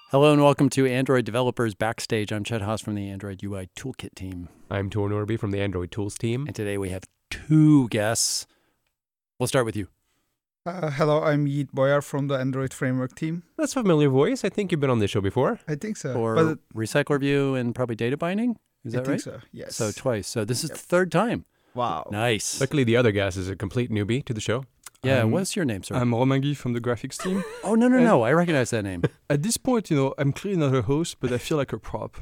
Hello and welcome to Android Developers Backstage. I'm Chet Haas from the Android UI Toolkit team. I'm Tor Norby from the Android Tools team. And today we have two guests. We'll start with you. Hello, I'm Yeet Boyar from the Android Framework team. That's a familiar voice. I think you've been on this show before. I think so. For Recycle Review and probably data binding? Is that right? I think so, yes. So twice. So this is the third time. Wow. Nice. Luckily, the other guest is a complete newbie to the show. Yeah, what's your name, sir? I'm Romain Guy from the graphics team. Oh, no. I recognize that name. At this point, I'm clearly not a host, but I feel like a prop.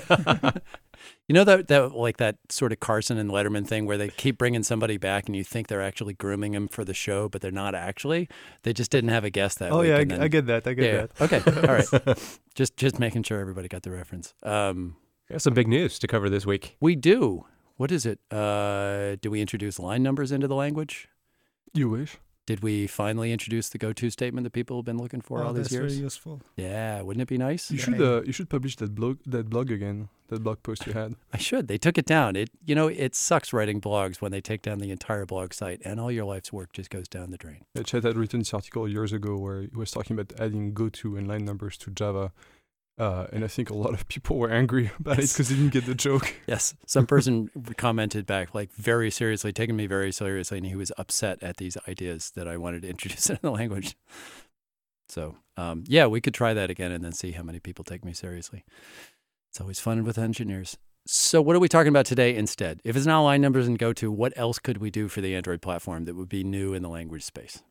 You know that sort of Carson and Letterman thing where they keep bringing somebody back and you think they're actually grooming them for the show, but they're not actually. They just didn't have a guest that week. Oh, yeah, I get that. I get that. Okay, all right. Just making sure everybody got the reference. Got some big news to cover this week. We do. What is it? Do we introduce line numbers into the language? You wish. Did we finally introduce the go-to statement that people have been looking for all these years? That's very useful. Yeah, wouldn't it be nice? You should publish that blog again, that blog post you had. I should. They took it down. It sucks writing blogs when they take down the entire blog site and all your life's work just goes down the drain. Chet had written this article years ago where he was talking about adding go-to and line numbers to Java. And I think a lot of people were angry about it because they didn't get the joke. Yes. Some person commented back, like, very seriously, taking me very seriously, and he was upset at these ideas that I wanted to introduce in the language. So, we could try that again and then see how many people take me seriously. It's always fun with engineers. So what are we talking about today instead? If it's not line numbers and go-to, what else could we do for the Android platform that would be new in the language space?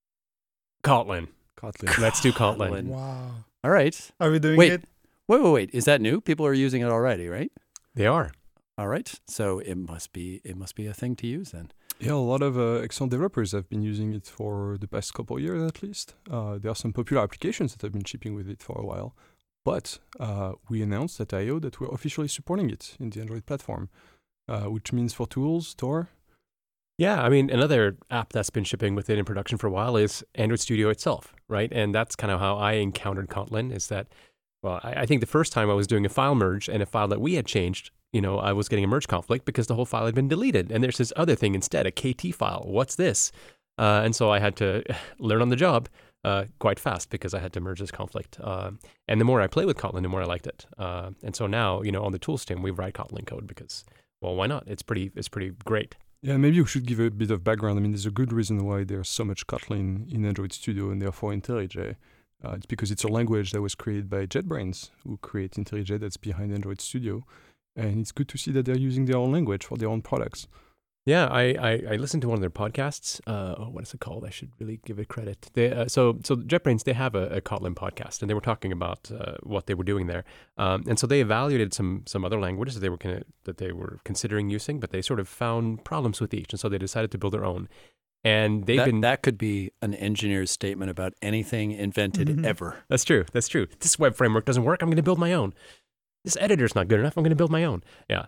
Kotlin. Let's do Kotlin. Wow. All right. Are we doing it? Wait. Is that new? People are using it already, right? They are. All right. So it must be a thing to use then. Yeah, a lot of excellent developers have been using it for the past couple of years at least. There are some popular applications that have been shipping with it for a while. But we announced at I.O. that we're officially supporting it in the Android platform, which means for tools, Tor. Yeah, I mean, another app that's been shipping with it in production for a while is Android Studio itself, right? And that's kind of how I encountered Kotlin is that, well, I think the first time I was doing a file merge and a file that we had changed, I was getting a merge conflict because the whole file had been deleted. And there's this other thing instead, a KT file. What's this? And so I had to learn on the job quite fast because I had to merge this conflict. And the more I play with Kotlin, the more I liked it. And so now, on the tools team, we write Kotlin code because, well, why not? It's pretty great. Yeah, maybe we should give a bit of background. I mean, there's a good reason why there's so much Kotlin in Android Studio and therefore IntelliJ. It's because it's a language that was created by JetBrains, who create IntelliJ that's behind Android Studio. And it's good to see that they're using their own language for their own products. Yeah, I listened to one of their podcasts. What is it called? I should really give it credit. So JetBrains, they have a Kotlin podcast, and they were talking about what they were doing there. And so they evaluated some other languages that they were considering using, but they sort of found problems with each, and so they decided to build their own. And that could be an engineer's statement about anything invented ever. That's true. This web framework doesn't work. I'm going to build my own. This editor's not good enough. I'm going to build my own. Yeah.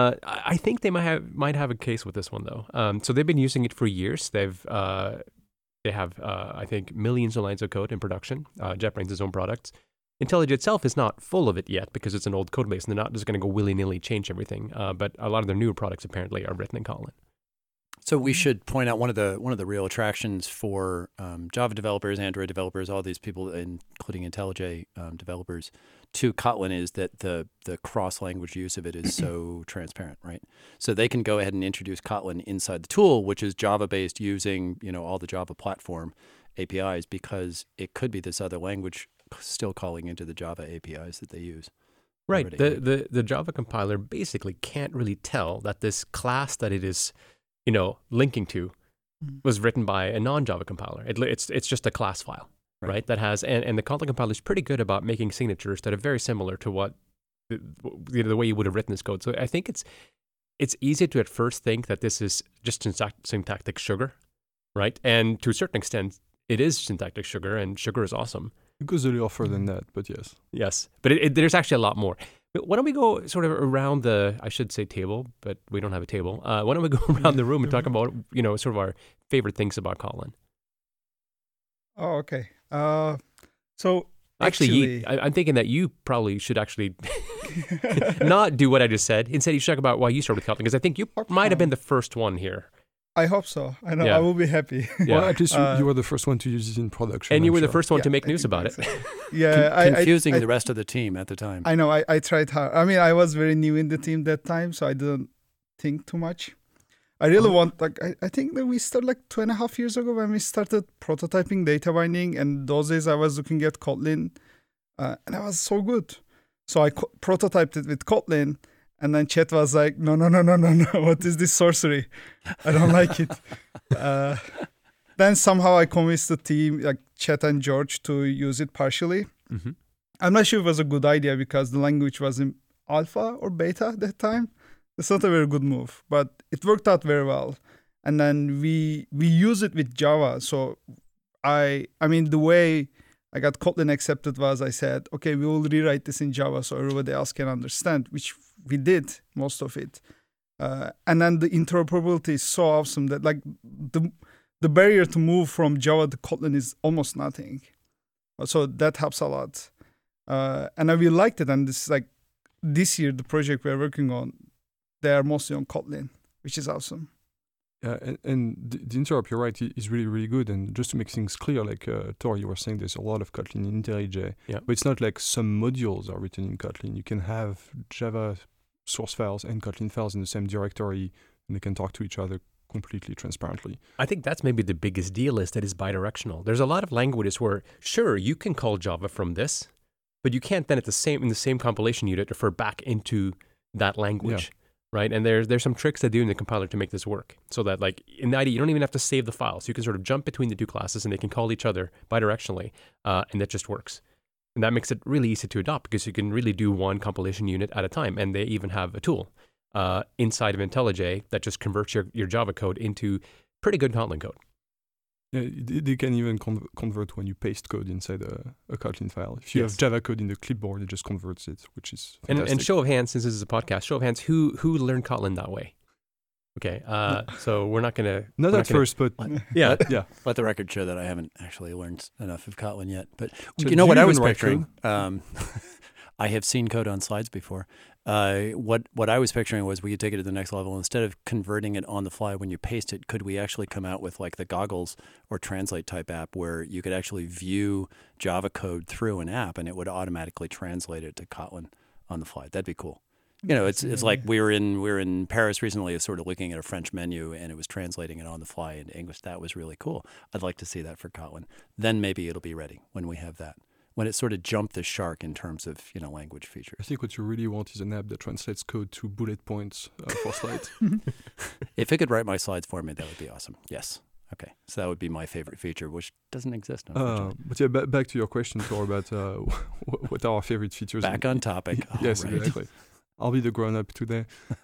I think they might have a case with this one though. So they've been using it for years. They have I think millions of lines of code in production. JetBrains' own products. IntelliJ itself is not full of it yet because it's an old code base and they're not just going to go willy-nilly change everything. But a lot of their newer products apparently are written in Kotlin. So we should point out one of the real attractions for Java developers, Android developers, all these people, including IntelliJ developers, to Kotlin is that the cross-language use of it is so transparent, right? So they can go ahead and introduce Kotlin inside the tool, which is Java-based using all the Java platform APIs, because it could be this other language still calling into the Java APIs that they use. Right. The Java compiler basically can't really tell that this class that it is linking to was written by a non-Java compiler. It's just a class file, right? That has, and the Kotlin compiler is pretty good about making signatures that are very similar to what the way you would have written this code. So I think it's easy to at first think that this is just syntactic sugar, right? And to a certain extent, it is syntactic sugar, and sugar is awesome. It goes a little further than that, but yes. Yes, but there's actually a lot more. But why don't we go sort of around I should say table, but we don't have a table. Why don't we go around the room and talk about, sort of our favorite things about Kotlin? Oh, okay. So actually I'm thinking that you probably should actually not do what I just said. Instead, you should talk about why you started with Kotlin, because I think you might have been the first one here. I hope so. I know. Yeah. I will be happy. Yeah. Well, at least you were the first one to use it in production. And you I'm were the sure. first one to Yeah, make I news think about it. so. Yeah, Confusing I the rest of the team at the time. I know. I tried hard. I mean, I was very new in the team that time, so I didn't think too much. I really want, like, I think that we started like 2.5 years ago when we started prototyping data binding. And those days I was looking at Kotlin and I was so good. So I prototyped it with Kotlin. And then Chet was like, no. What is this sorcery? I don't like it. Then somehow I convinced the team, like Chet and George, to use it partially. Mm-hmm. I'm not sure it was a good idea because the language was in alpha or beta at that time. It's not a very good move, but it worked out very well. And then we use it with Java. So I mean, the way I got Kotlin accepted was I said, okay, we will rewrite this in Java so everybody else can understand, which we did most of it. And then the interoperability is so awesome that like the barrier to move from Java to Kotlin is almost nothing. So that helps a lot. And I really liked it. And this year, the project we're working on, they are mostly on Kotlin, which is awesome. Yeah, and the interop, you're right, is really, really good. And just to make things clear, like Tor, you were saying there's a lot of Kotlin in IntelliJ. Yeah. But it's not like some modules are written in Kotlin. You can have Java source files and Kotlin files in the same directory, and they can talk to each other completely transparently. I think that's maybe the biggest deal is that it's bidirectional. There's a lot of languages where, sure, you can call Java from this, but you can't then in the same compilation unit refer back into that language. Yeah. Right, and there's some tricks they do in the compiler to make this work, so that like in IDE you don't even have to save the files. You can sort of jump between the two classes, and they can call each other bidirectionally, and that just works. And that makes it really easy to adopt because you can really do one compilation unit at a time. And they even have a tool inside of IntelliJ that just converts your Java code into pretty good Kotlin code. Yeah, they can even convert when you paste code inside a Kotlin file. If you Yes. have Java code in the clipboard, it just converts it, which is fantastic. And show of hands, since this is a podcast, show of hands, who learned Kotlin that way? Okay, so we're not gonna Not at first, but Yeah, yeah. Let the record show that I haven't actually learned enough of Kotlin yet. But So you know do what you I was even write picturing? I have seen code on slides before. What I was picturing was we could take it to the next level. Instead of converting it on the fly when you paste it, could we actually come out with like the Goggles or Translate type app where you could actually view Java code through an app and it would automatically translate it to Kotlin on the fly? That'd be cool. You know, it's like we were in Paris recently, sort of looking at a French menu, and it was translating it on the fly into English. That was really cool. I'd like to see that for Kotlin. Then maybe it'll be ready when we have that. When it sort of jumped the shark in terms of language I features. think what you really want is an app that translates code to bullet points for slides. If it could write my slides for me, that would be awesome. Yes. Okay. So that would be my favorite feature, which doesn't exist. Unfortunately. But yeah, back to your question, Tor, about what are our favorite features. Back on topic. Yes, All right. exactly. I'll be the grown-up today.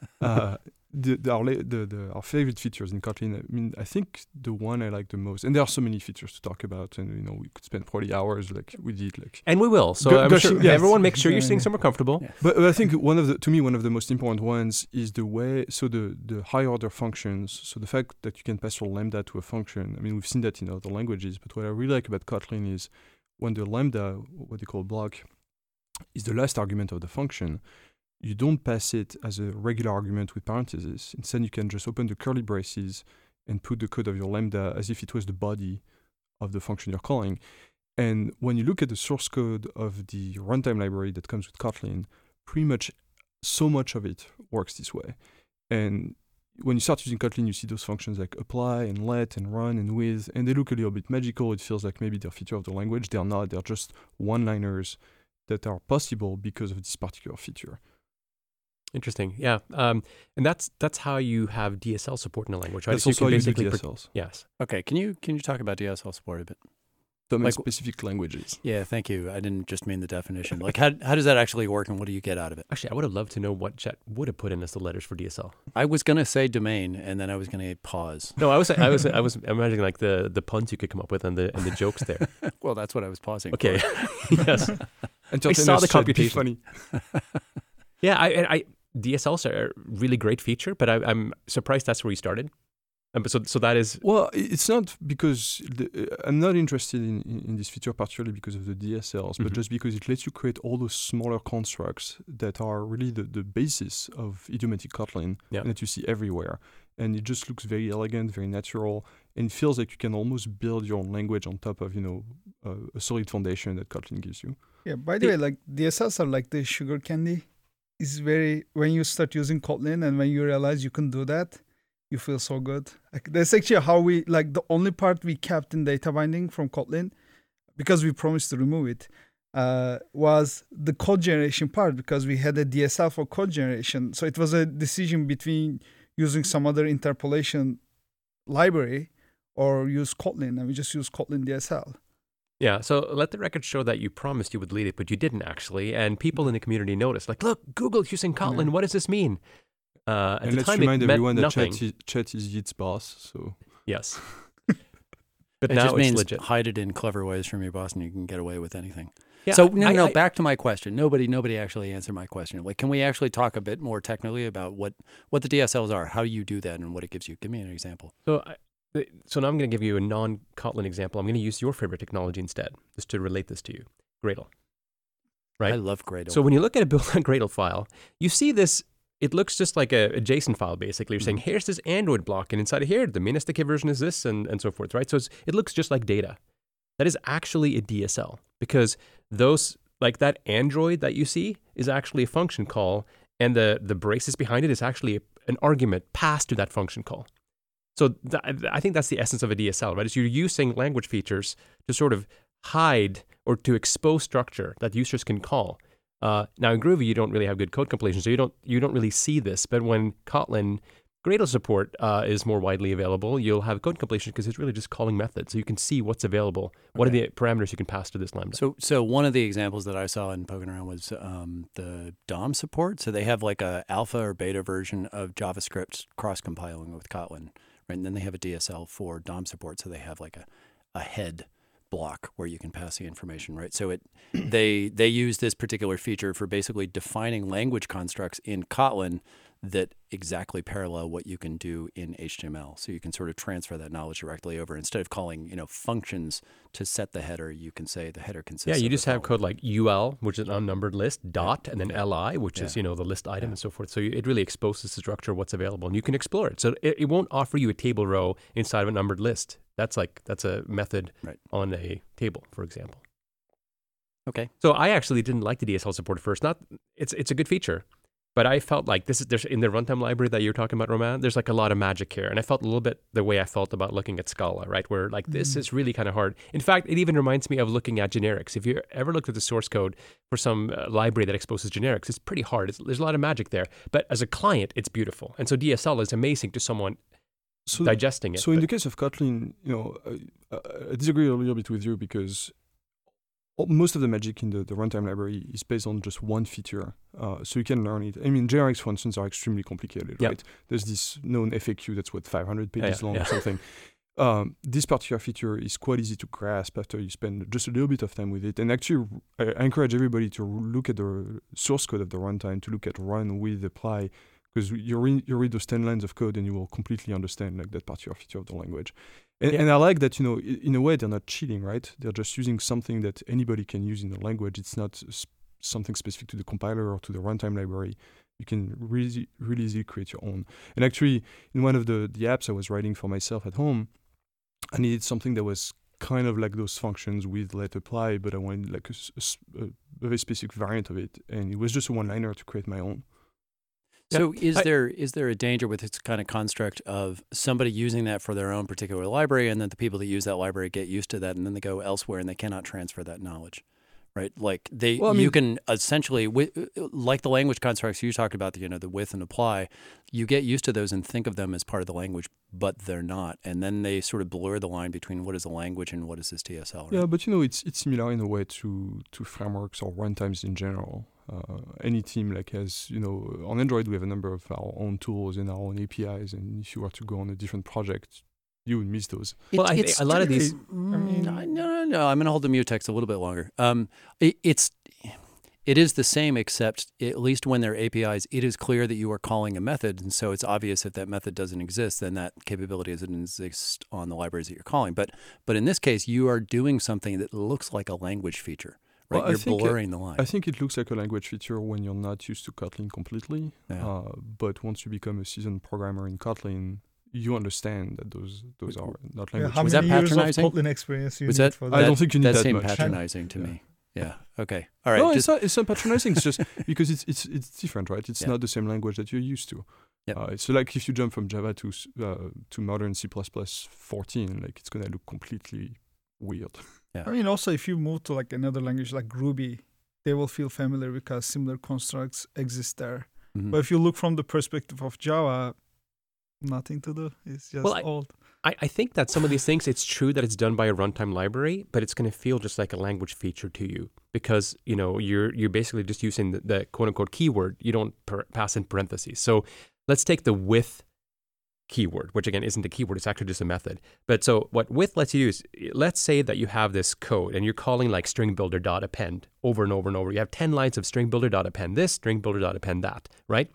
Our favorite features in Kotlin, I mean, I think the one I like the most, and there are so many features to talk about, and we could spend probably hours like we did. and we will. So I'm gushing, sure yes. everyone make sure you're sitting somewhere comfortable. Yeah. But I think one of the most important ones is the way, so the high order functions, so the fact that you can pass your lambda to a function. I mean, we've seen that in other languages, but what I really like about Kotlin is when the lambda, what they call block, is the last argument of the function, you don't pass it as a regular argument with parentheses. Instead, you can just open the curly braces and put the code of your lambda as if it was the body of the function you're calling. And when you look at the source code of the runtime library that comes with Kotlin, pretty much so much of it works this way. And when you start using Kotlin, you see those functions like apply and let and run and with, and they look a little bit magical. It feels like maybe they're a feature of the language. They're not. They're just one-liners that are possible because of this particular feature. Interesting. Yeah. And that's how you have DSL support in a language, right? That's So you also can how you do basically DSLs. yes. Okay. Can you talk about DSL support a bit? Domain-specific languages. Yeah. Thank you. I didn't just mean the definition. Like, how does that actually work, and what do you get out of it? Actually, I would have loved to know what Chet would have put in as the letters for DSL. I was gonna say domain, and then I was gonna pause. No, I was imagining like the puns you could come up with and the jokes there. Well, that's what I was pausing. Okay. For. Yes. Entertainers saw the should be computation. funny. Yeah. I DSLs are a really great feature, but I'm surprised that's where you started. So that is Well, it's not because I'm not interested in this feature particularly because of the DSLs, but Mhm. just because it lets you create all those smaller constructs that are really the basis of idiomatic Kotlin Yeah. and that you see everywhere. and it just looks very elegant, very natural, and it feels like you can almost build your own language on top of a solid foundation that Kotlin gives you. Yeah, by the way, like DSLs are like the sugar candy. It's very, when you start using Kotlin and when you realize you can do that, you feel so good. Like that's actually how we, like the only part we kept in data binding from Kotlin, because we promised to remove it, was the code generation part, because we had a DSL for code generation. So it was a decision between using some other interpolation library or use Kotlin, and we just use Kotlin DSL. Yeah, so let the record show that you promised you would lead it, but you didn't actually. And people in the community noticed, like, look, Google's using Kotlin. What does this mean? At And the let's time, remind it meant everyone that nothing. Chet is Yeat's boss. So Yes. But It now just it's means legit. hide it in clever ways from your boss, and you can get away with anything. Yeah, So no. Back to my question. Nobody actually answered my question. Like, can we actually talk a bit more technically about what the DSLs are, how you do that, and what it gives you? Give me an example. So now I'm going to give you a non-Kotlin example. I'm going to use your favorite technology instead, just to relate this to you, Gradle. Right? I love Gradle. So when you look at a build on Gradle file, you see this. It looks just like a JSON file, basically. You're saying, here's this Android block, and inside of here, the min-SDK version is this, and so forth, right? So it looks just like data. That is actually a DSL, because those, like that Android that you see is actually a function call, and the braces behind it is actually an argument passed to that function call. So I think that's the essence of a DSL, right? Is you're using language features to sort of hide or to expose structure that users can call. Now in Groovy, you don't really have good code completion, so you don't really see this. But when Kotlin Gradle support is more widely available, you'll have code completion because it's really just calling methods, so you can see what's available. What are the parameters you can pass to this Lambda? So one of the examples that I saw in poking around was the DOM support. So they have like a alpha or beta version of JavaScript cross-compiling with Kotlin, right? And then they have a DSL for DOM support. So they have like a head block where you can pass the information, right? So they use this particular feature for basically defining language constructs in Kotlin that exactly parallel what you can do in HTML. So you can sort of transfer that knowledge directly over. Instead of calling, functions to set the header, you can say the header consists of you just have the code like UL, which is an unnumbered list, dot, and then LI, which is, the list item and so forth. So it really exposes the structure of what's available, and you can explore it. So it won't offer you a table row inside of a numbered list. That's a method on a table, for example. Okay. So I actually didn't like the DSL support at first. It's a good feature. But I felt like there's in the runtime library that you're talking about, Roman, there's like a lot of magic here. And I felt a little bit the way I felt about looking at Scala, right? Where like this is really kind of hard. In fact, it even reminds me of looking at generics. If you ever looked at the source code for some library that exposes generics, it's pretty hard. There's a lot of magic there. But as a client, it's beautiful. And so DSL is amazing to someone digesting it. So in the case of Kotlin, I disagree a little bit with you because most of the magic in the runtime library is based on just one feature, so you can learn it. I mean, generics, for instance, are extremely complicated, right? There's this known FAQ that's 500 pages long or something. This particular feature is quite easy to grasp after you spend just a little bit of time with it. And actually, I encourage everybody to look at the source code of the runtime, to look at run with apply, because you read those 10 lines of code and you will completely understand like that particular feature of the language. And I like that, in a way, they're not cheating, right? They're just using something that anybody can use in the language. It's not something specific to the compiler or to the runtime library. You can really, really easily create your own. And actually, in one of the apps I was writing for myself at home, I needed something that was kind of like those functions with let apply, but I wanted like a very specific variant of it. And it was just a one-liner to create my own. So is there a danger with this kind of construct of somebody using that for their own particular library, and then the people that use that library get used to that, and then they go elsewhere and they cannot transfer that knowledge, right? Like you can essentially, like the language constructs you talked about, the with and apply, you get used to those and think of them as part of the language, but they're not, and then they sort of blur the line between what is a language and what is this DSL. Right? Yeah, but it's similar in a way to frameworks or runtimes in general. Any team has, on Android, we have a number of our own tools and our own APIs. And if you were to go on a different project, you would miss those. Well, I think a lot of these... No. I'm going to hold the mutex a little bit longer. It is the same, except at least when they're APIs, it is clear that you are calling a method. And so it's obvious if that method doesn't exist, then that capability doesn't exist on the libraries that you're calling. But in this case, you are doing something that looks like a language feature. right? Well, I You're think, blurring the line. I think it looks like a language feature when you're not used to Kotlin completely. Yeah. But once you become a seasoned programmer in Kotlin, you understand that those are not Yeah, language how Was many that years of patronizing? Kotlin experience you Was need that? for I that? don't think you need that seemed much. patronizing to Yeah. me. Yeah. Okay. All right. No, just, it's not patronizing. It's just because it's different, right? It's Yeah. not the same language that you're used to. Yep. So like if you jump from Java to modern C++ 14, like it's gonna look completely weird. I mean, also if you move to like another language like Ruby, they will feel familiar because similar constructs exist there. Mhm. But if you look from the perspective of Java, nothing to do. It's just Well, old. I think that some of these things, it's true that it's done by a runtime library, but it's going to feel just like a language feature to you because, you know, you're basically just using the quote unquote keyword. You don't pass in parentheses. So let's take the with keyword, which again isn't a keyword, it's actually just a method. But so what with lets you do is, let's say that you have this code and you're calling like string builder.append over and over and over. You have 10 lines of string builder.append this, string builder.append that, right?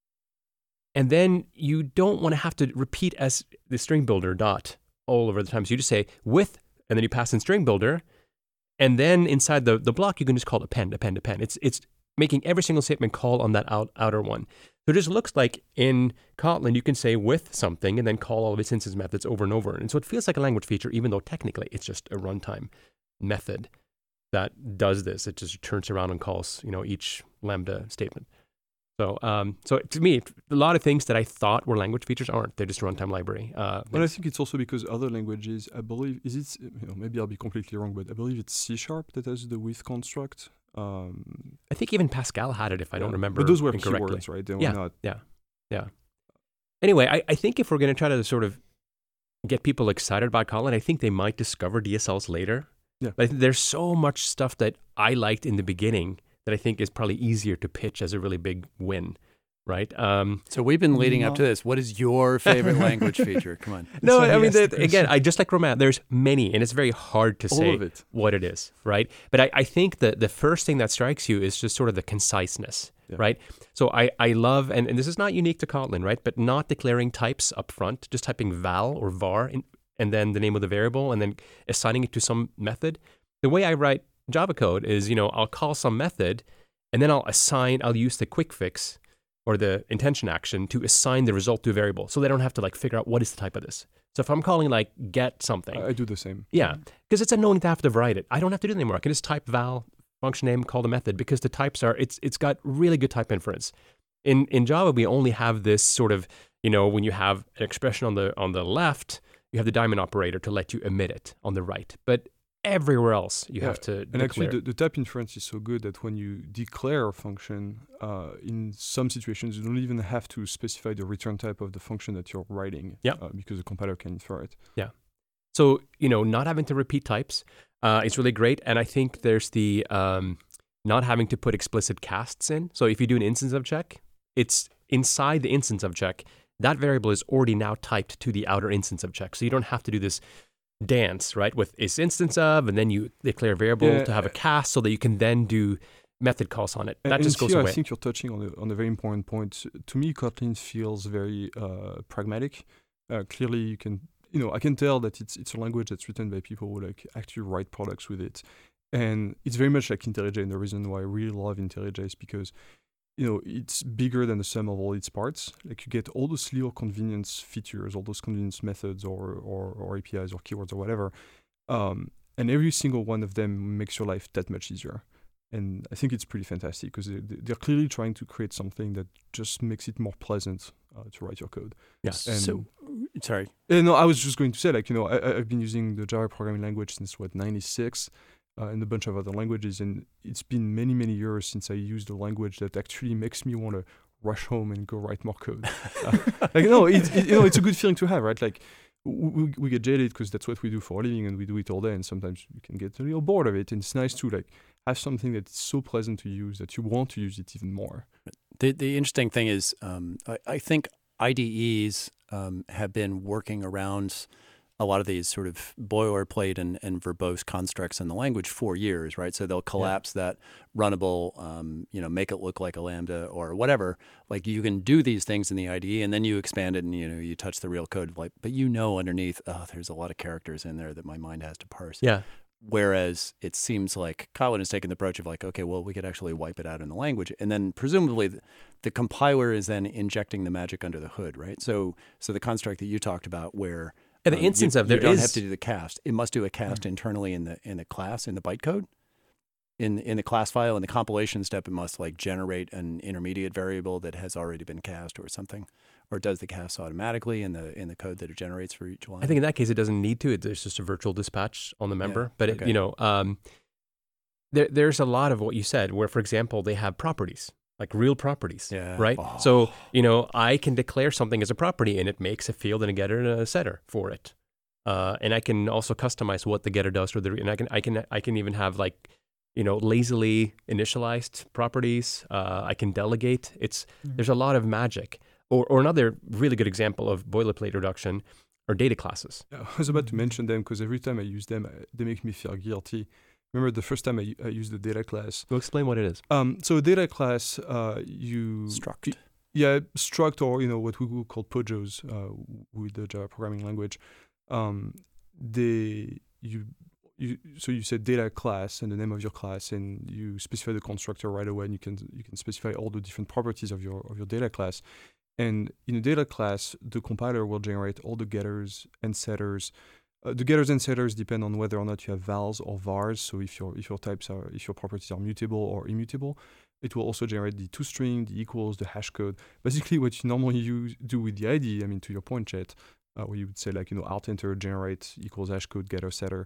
And then you don't want to have to repeat as the string builder dot all over the time. So you just say with, and then you pass in string builder, and then inside the block, you can just call append. It's making every single statement call on that outer one. So it just looks like in Kotlin, you can say with something and then call all of its instance methods over and over. And so it feels like a language feature, even though technically it's just a runtime method that does this. It just turns around and calls, you know, each Lambda statement. So, so to me, a lot of things that I thought were language features aren't. They're just a runtime library. But I think it's also because other languages, I believe, maybe I'll be completely wrong, but I believe it's C# that has the with construct. I think even Pascal had it, if I don't remember But those were incorrectly. keywords, right? They were Yeah, not. yeah. Anyway, I think if we're going to try to sort of get people excited about Kotlin, I think they might discover DSLs later. Yeah. But I think there's so much stuff that I liked in the beginning that I think is probably easier to pitch as a really big win, right? So we've been leading up No. to this. What is your favorite language feature? Come on. No, why he I mean, asked the again, question. I just like Roman, there's many, and it's very hard to All say of it. what it is, right? But I think that the first thing that strikes you is just sort of the conciseness, Yeah. right? So I love, and this is not unique to Kotlin, right? But not declaring types up front, just typing val or var and then the name of the variable and then assigning it to some method. The way I write Java code is, you know, I'll call some method and then I'll use the quick fix or the intention action to assign the result to a variable. So they don't have to like figure out what is the type of this. So if I'm calling like get something, I do the same. yeah, because it's annoying to have to write it. I don't have to do it anymore. I can just type val, function name, call the method because the types are, it's got really good type inference. In Java, we only have this sort of, you know, when you have an expression on the left, you have the diamond operator to let you omit it on the right. But everywhere else, you have to And declare. actually, the type inference is so good that when you declare a function, in some situations, you don't even have to specify the return type of the function that you're writing. Yeah. Because the compiler can infer it. So, you know, not having to repeat types is really great. And I think there's the not having to put explicit casts in. So if you do an instance of check, it's inside the instance of check. That variable is already now typed to the outer instance of check. So you don't have to do this dance, right, with is instance of, and then you declare a variable to have a cast so that you can then do method calls on it. That just goes here, away. I think you're touching on a very important point. To me, Kotlin feels very pragmatic. Clearly, you can, I can tell that it's a language that's written by people who like actually write products with it, and it's very much like IntelliJ. And the reason why I really love IntelliJ is because it's bigger than the sum of all its parts. Like you get all those little convenience features, all those convenience methods or APIs or keywords or whatever, and every single one of them makes your life that much easier. And I think it's pretty fantastic because they're clearly trying to create something that just makes it more pleasant to write your code. Yes. And So, sorry. no, I was just going to say, like, I've been using the Java programming language since 96, and a bunch of other languages, and it's been many, many years since I used a language that actually makes me want to rush home and go write more code. It's a good feeling to have, right? Like, we get jaded because that's what we do for a living, and we do it all day, and sometimes we can get a little bored of it. And it's nice to like have something that's so pleasant to use that you want to use it even more. The interesting thing is, I think IDEs have been working around a lot of these sort of boilerplate and verbose constructs in the language for years, right? So they'll collapse that runnable, make it look like a Lambda or whatever. Like you can do these things in the IDE, and then you expand it, and you touch the real code. Like, but underneath, there's a lot of characters in there that my mind has to parse. Yeah. Whereas it seems like Kotlin has taken the approach of like, okay, well, we could actually wipe it out in the language. And then presumably the compiler is then injecting the magic under the hood, right? So the construct that you talked about where the instance you of there don't is have to do the cast. It must do a cast internally in the class, in the bytecode. In the class file, in the compilation step, it must like generate an intermediate variable that has already been cast or something, or does the cast automatically in the code that it generates for each line. I think in that case it doesn't need to. There's just a virtual dispatch on the member. Yeah, But okay. there's a lot of what you said where, for example, they have properties, like real properties, Yeah. right? Oh. So I can declare something as a property, and it makes a field and a getter and a setter for it. And I can also customize what the getter does, and I can even have like lazily initialized properties. I can delegate. There's a lot of magic. Or another really good example of boilerplate reduction are data classes. I was about to mention them because every time I use them, they make me feel guilty. Remember the first time I used the data class? We'll explain what it is. So a data class, Struct. Struct, or what we would call POJOs with the Java programming language. So you say data class and the name of your class, and you specify the constructor right away, and you can specify all the different properties of your data class. And in a data class, the compiler will generate all the getters and setters. The getters and setters depend on whether or not you have vals or vars. So if your properties are mutable or immutable, it will also generate the toString, the equals, the hash code. Basically, what you normally do with the IDE, to your point, Chet, where you would say alt enter generate equals hash code getter setter.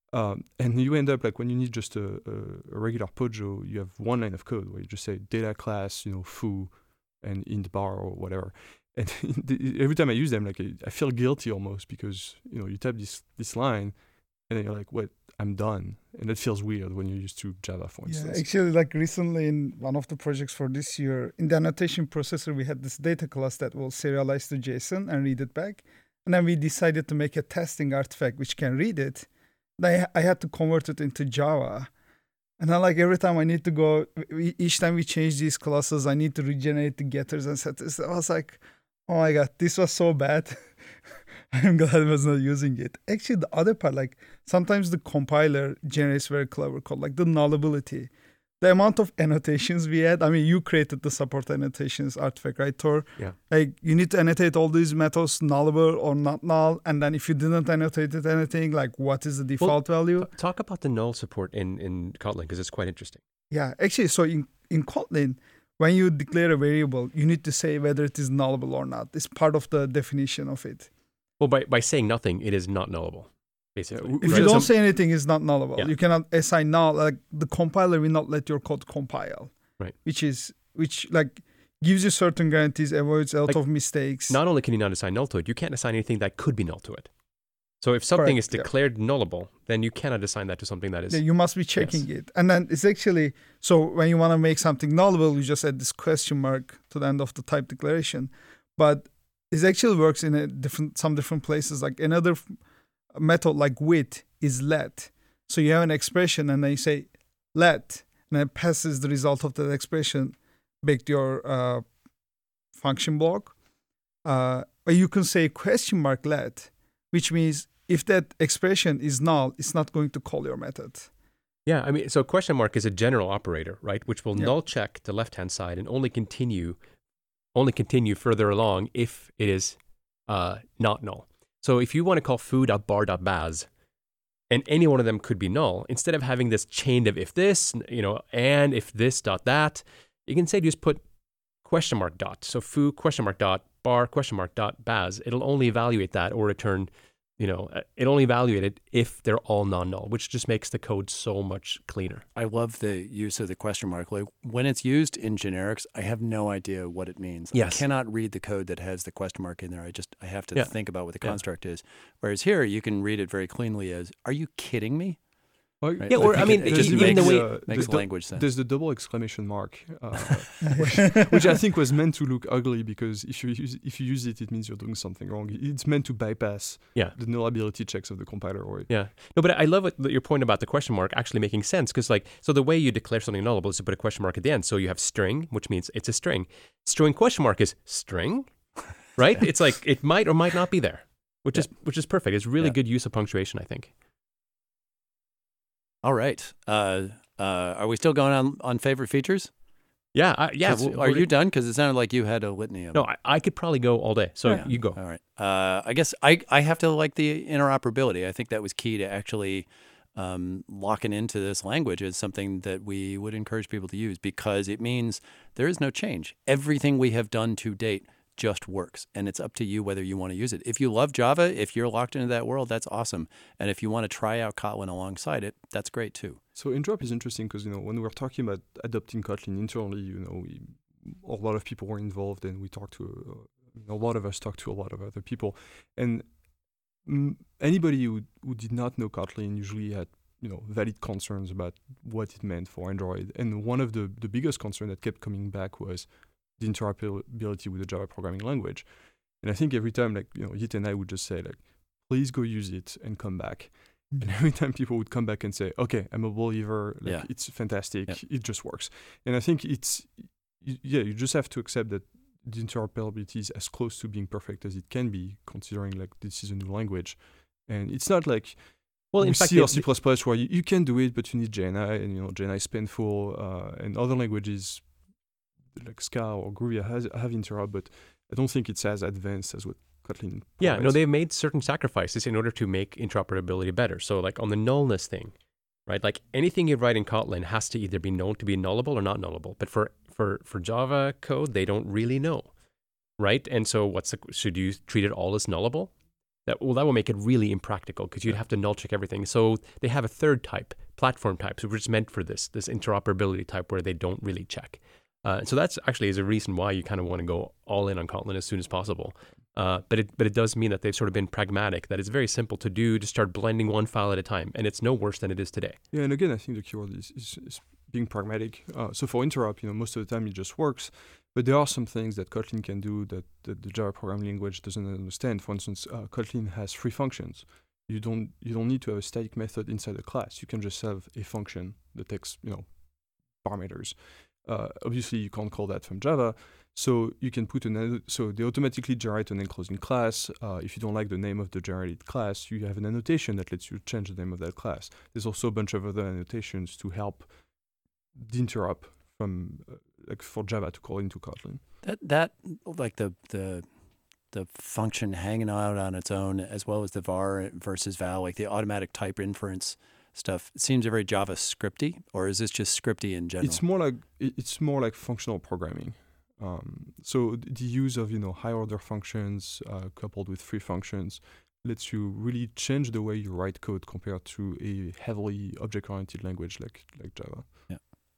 And you end up like when you need just a regular POJO, you have one line of code where you just say data class, foo, and int bar or whatever. And every time I use them, I feel guilty almost because you type this line, and then you're like, "What? I'm done." And that feels weird when you're used to Java, for instance. Yeah, actually, recently in one of the projects for this year, in the annotation processor, we had this data class that will serialize to JSON and read it back. And then we decided to make a testing artifact which can read it. I had to convert it into Java. And then every time I need to go, each time we change these classes, I need to regenerate the getters and setters. I was like, oh my God, this was so bad. I'm glad I was not using it. Actually, the other part, sometimes the compiler generates very clever code, like the nullability. The amount of annotations we had, you created the support annotations artifact, right, Tor? Yeah. You need to annotate all these methods, nullable or not null. And then if you didn't annotate it anything, what is the default value? Talk about the null support in Kotlin, because it's quite interesting. Yeah, actually, so in Kotlin, when you declare a variable, you need to say whether it is nullable or not. It's part of the definition of it. Well, by saying nothing, it is not nullable, basically. If you don't say anything, it's not nullable. Yeah. You cannot assign null. The compiler will not let your code compile. Right. Which gives you certain guarantees, avoids a lot of mistakes. Not only can you not assign null to it, you can't assign anything that could be null to it. So if something is declared nullable, then you cannot assign that to something that is... Yeah, you must be checking it. And then it's actually... So when you want to make something nullable, you just add this question mark to the end of the type declaration. But it actually works in some different places. Another method like with is let. So you have an expression and then you say let, and then it passes the result of that expression back to your function block. Or you can say question mark let, which means if that expression is null, it's not going to call your method. Yeah, so question mark is a general operator, right? Which will null check the left-hand side and only continue further along if it is not null. So if you want to call foo.bar.baz, and any one of them could be null, instead of having this chain of if this, and if this dot that, you can say just put question mark dot. So foo question mark dot bar question mark dot baz. It'll only evaluate that or return, it only evaluate it if they're all non-null, which just makes the code so much cleaner. I love the use of the question mark. When it's used in generics, I have no idea what it means. Yes. I cannot read the code that has the question mark in there. I have to think about what the construct is. Whereas here, you can read it very cleanly as, are you kidding me? Well, Right? Yeah, or it just even makes, the way makes language sense. There's the double exclamation mark, which I think was meant to look ugly because if you use it, it means you're doing something wrong. It's meant to bypass the nullability checks of the compiler. No, but I love your point about the question mark actually making sense because so the way you declare something nullable is to put a question mark at the end. So you have string, which means it's a string. String question mark is string, right? It's it might or might not be there, which is perfect. It's really good use of punctuation, I think. All right. Are we still going on favorite features? Yeah. Yeah. Are you done? Because it sounded like you had a litany of them. No, I could probably go all day. So you go. All right. I guess I have to like the interoperability. I think that was key to actually locking into this language is something that we would encourage people to use because it means there is no change. Everything we have done to date just works, and it's up to you whether you want to use it. If you love Java, if you're locked into that world, that's awesome. And if you want to try out Kotlin alongside it, that's great too. So Indrop is interesting because, when we're talking about adopting Kotlin internally, a lot of people were involved and we talked to, a lot of us talked to a lot of other people. And anybody who did not know Kotlin usually had, valid concerns about what it meant for Android. And one of the biggest concerns that kept coming back was the interoperability with the Java programming language. And I think every time, Yit and I would just say, please go use it and come back. And every time people would come back and say, okay, I'm a believer, it's fantastic, it just works. And I think you just have to accept that the interoperability is as close to being perfect as it can be, considering this is a new language. And it's not like in fact, C or C++ where you can do it, but you need JNI, and JNI is painful, and other languages like Ska or Groovy have interop, but I don't think it's as advanced as what Kotlin provides. They've made certain sacrifices in order to make interoperability better. So on the nullness thing, right? Anything you write in Kotlin has to either be known to be nullable or not nullable. But for Java code, they don't really know, right? And so should you treat it all as nullable? That will make it really impractical because you'd have to null check everything. So they have a third type, platform types, which is meant for this interoperability type where they don't really check. So that's actually is a reason why you kind of want to go all in on Kotlin as soon as possible. But it does mean that they've sort of been pragmatic, that it's very simple to do, to start blending one file at a time. And it's no worse than it is today. Yeah, and again, I think the keyword is being pragmatic. So for interop, most of the time it just works. But there are some things that Kotlin can do that the Java programming language doesn't understand. For instance, Kotlin has free functions. You don't need to have a static method inside a class. You can just have a function that takes parameters. Obviously, you can't call that from Java, so you can put so they automatically generate an enclosing class. If you don't like the name of the generated class, you have an annotation that lets you change the name of that class. There's also a bunch of other annotations to help the interop from for Java to call into Kotlin. That like the function hanging out on its own, as well as the var versus val, like the automatic type inference stuff, it seems very JavaScripty, or is this just scripty in general? It's more like functional programming. So the use of high order functions coupled with free functions lets you really change the way you write code compared to a heavily object oriented language like Java. Yeah.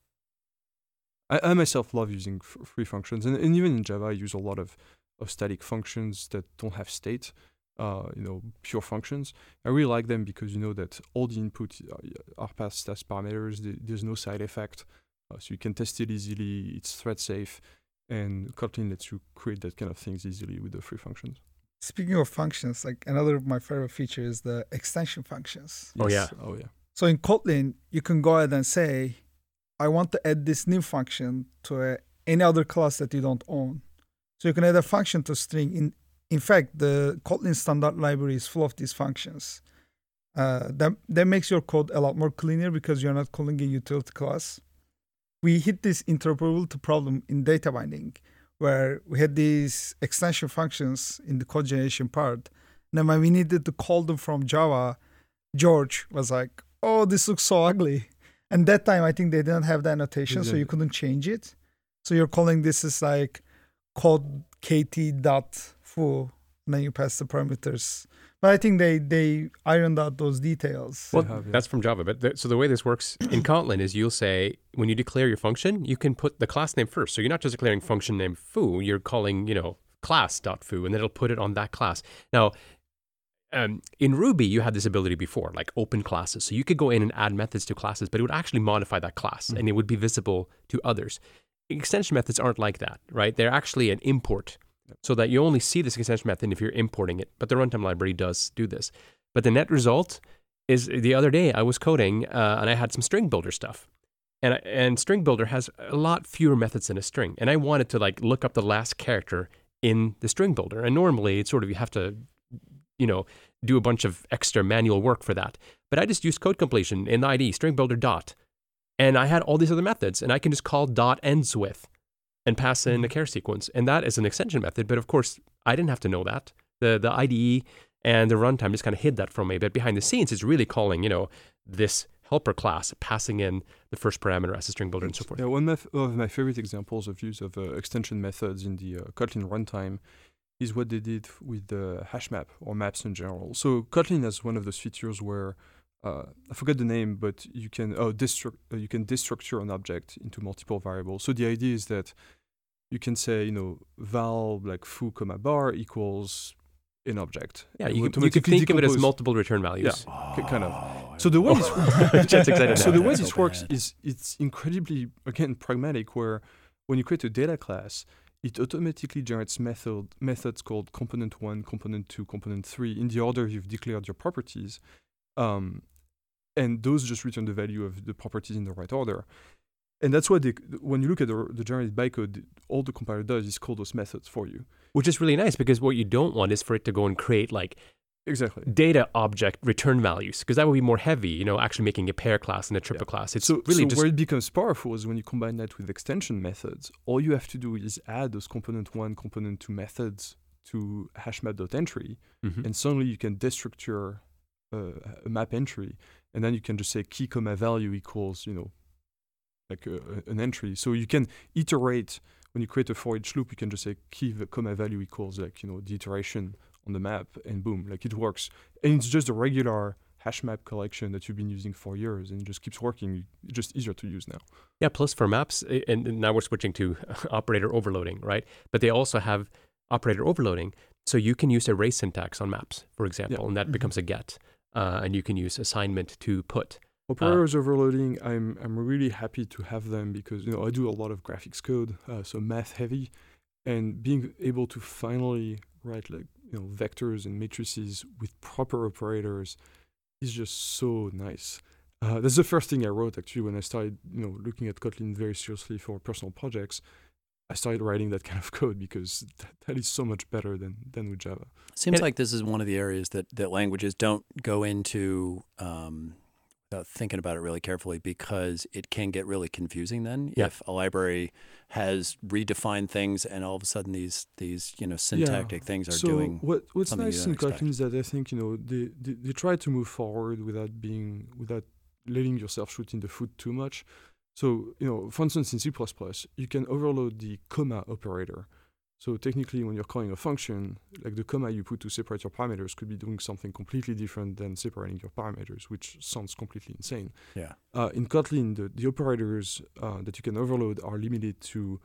I myself love using free functions, and even in Java I use a lot of static functions that don't have state. Pure functions. I really like them because that all the input are passed as parameters. There's no side effect, so you can test it easily. It's thread safe, and Kotlin lets you create that kind of things easily with the free functions. Speaking of functions, another of my favorite features is the extension functions. Yes. Oh yeah. So in Kotlin, you can go ahead and say, I want to add this new function to any other class that you don't own. So you can add a function to string. In fact, the Kotlin standard library is full of these functions. That makes your code a lot more cleaner because you're not calling a utility class. We hit this interoperability problem in data binding, where we had these extension functions in the code generation part. And then when we needed to call them from Java, George was like, oh, this looks so ugly. And that time, I think they didn't have the annotation, so you couldn't change it. So you're calling this as code kt.foo, and then you pass the parameters. But I think they ironed out those details. Well, that's from Java. But so the way this works in Kotlin is you'll say, when you declare your function, you can put the class name first. So you're not just declaring function name foo, you're calling, class.foo, and then it'll put it on that class. Now, in Ruby, you had this ability before, like open classes. So you could go in and add methods to classes, but it would actually modify that class, and it would be visible to others. Extension methods aren't like that, right? They're actually an import, so that you only see this extension method if you're importing it. But the runtime library does do this. But the net result is, the other day I was coding, and I had some string builder stuff. And string builder has a lot fewer methods than a string. And I wanted to look up the last character in the string builder. And normally it's sort of, you have to, do a bunch of extra manual work for that. But I just used code completion in the IDE, string builder dot. And I had all these other methods, and I can just call dot ends with and pass in a char sequence. And that is an extension method. But of course, I didn't have to know that. The IDE and the runtime just kind of hid that from me. But behind the scenes, it's really calling, this helper class, passing in the first parameter as a string builder and so forth. Yeah, one of my favorite examples of use of extension methods in the Kotlin runtime is what they did with the hash map or maps in general. So Kotlin has one of those features where I forgot the name, but you can you can destructure an object into multiple variables. So the idea is that you can say, val like foo comma bar equals an object. Yeah, you could think of it as multiple return values. Yeah, kind of. So the way this works is it's incredibly, again, pragmatic, where when you create a data class, it automatically generates methods called component 1, component 2, component 3 in the order you've declared your properties. And those just return the value of the properties in the right order. And that's why when you look at the generated bytecode, all the compiler does is call those methods for you. Which is really nice, because what you don't want is for it to go and create exactly data object return values, because that would be more heavy, actually making a pair class and a triple class. It's really where it becomes powerful is when you combine that with extension methods. All you have to do is add those component 1, component 2 methods to hashmap.entry, and suddenly you can destructure a map entry, and then you can just say key comma value equals, like an entry. So you can iterate. When you create a for each loop, you can just say key comma value equals the iteration on the map, and boom, it works. And it's just a regular hash map collection that you've been using for years, and it just keeps working. It's just easier to use now. Yeah, plus for maps, and now we're switching to operator overloading, right? But they also have operator overloading, so you can use array syntax on maps, for example, and that becomes a get, and you can use assignment to put. Operators overloading, I'm really happy to have them, because I do a lot of graphics code, so math heavy, and being able to finally write vectors and matrices with proper operators is just so nice. That's the first thing I wrote actually when I started looking at Kotlin very seriously for personal projects. I started writing that kind of code because that is so much better than with Java. Seems like this is one of the areas that languages don't go into without thinking about it really carefully, because it can get really confusing then if a library has redefined things and all of a sudden these syntactic things are doing what's nice in expect. Kotlin is that I think they try to move forward without letting yourself shoot in the foot too much. So for instance, in C++, you can overload the comma operator. So technically, when you're calling a function, like the comma you put to separate your parameters could be doing something completely different than separating your parameters, which sounds completely insane. Yeah. In Kotlin, the operators that you can overload are limited to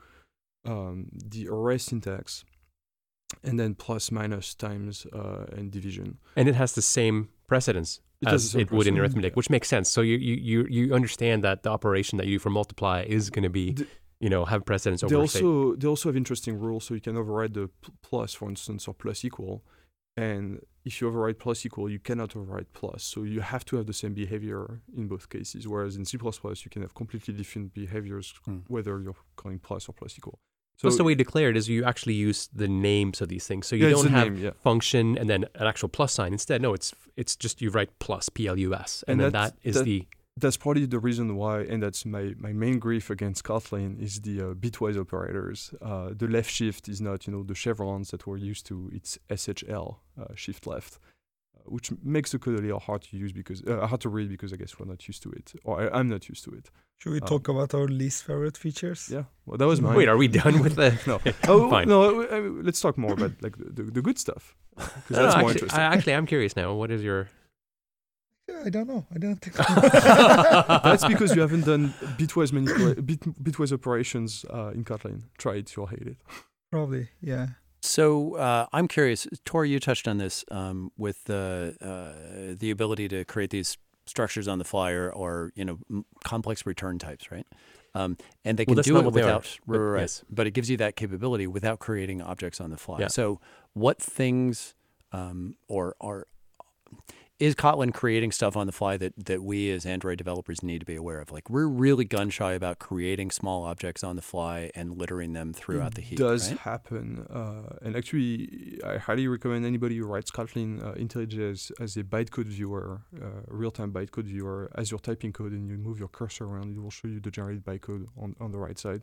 the array syntax, and then plus, minus, times, and division. And it has the same precedence as it would in arithmetic, which makes sense. So you understand that the operation that you do for multiply is going to be have precedence over they also have interesting rules. So you can override the plus, for instance, or plus equal. And if you override plus equal, you cannot override plus. So you have to have the same behavior in both cases. Whereas in C++, you can have completely different behaviors, whether you're calling plus or plus equal. So the way declared is you actually use the names of these things. So you don't have function and then an actual plus sign. Instead, no, it's just you write plus, plus. And then that's probably the reason why, and that's my main grief against Kotlin, is the bitwise operators. The left shift is not, the chevrons that we're used to. It's SHL, shift left, which makes the code a little hard to use hard to read, because I guess we're not used to it, or I'm not used to it. Should we talk about our least favorite features? Yeah, well, that was mine. Wait, are we done with the? No, fine. No, let's talk more about the good stuff, because that's more interesting. I'm curious now. What is your? I don't know. I don't think. That's because you haven't done bitwise operations in Kotlin. Try it, you'll hate it. Probably, yeah. So I'm curious, Tor, you touched on this with the ability to create these structures on the fly, or complex return types, right? And they can do it without, yes. But it gives you that capability without creating objects on the fly. Yeah. So what things is Kotlin creating stuff on the fly that we as Android developers need to be aware of? Like, we're really gun shy about creating small objects on the fly and littering them throughout the heap. It does right? happen. And actually, I highly recommend anybody who writes Kotlin IntelliJ as a bytecode viewer, real-time bytecode viewer. As you're typing code and you move your cursor around, it will show you the generated bytecode on the right side.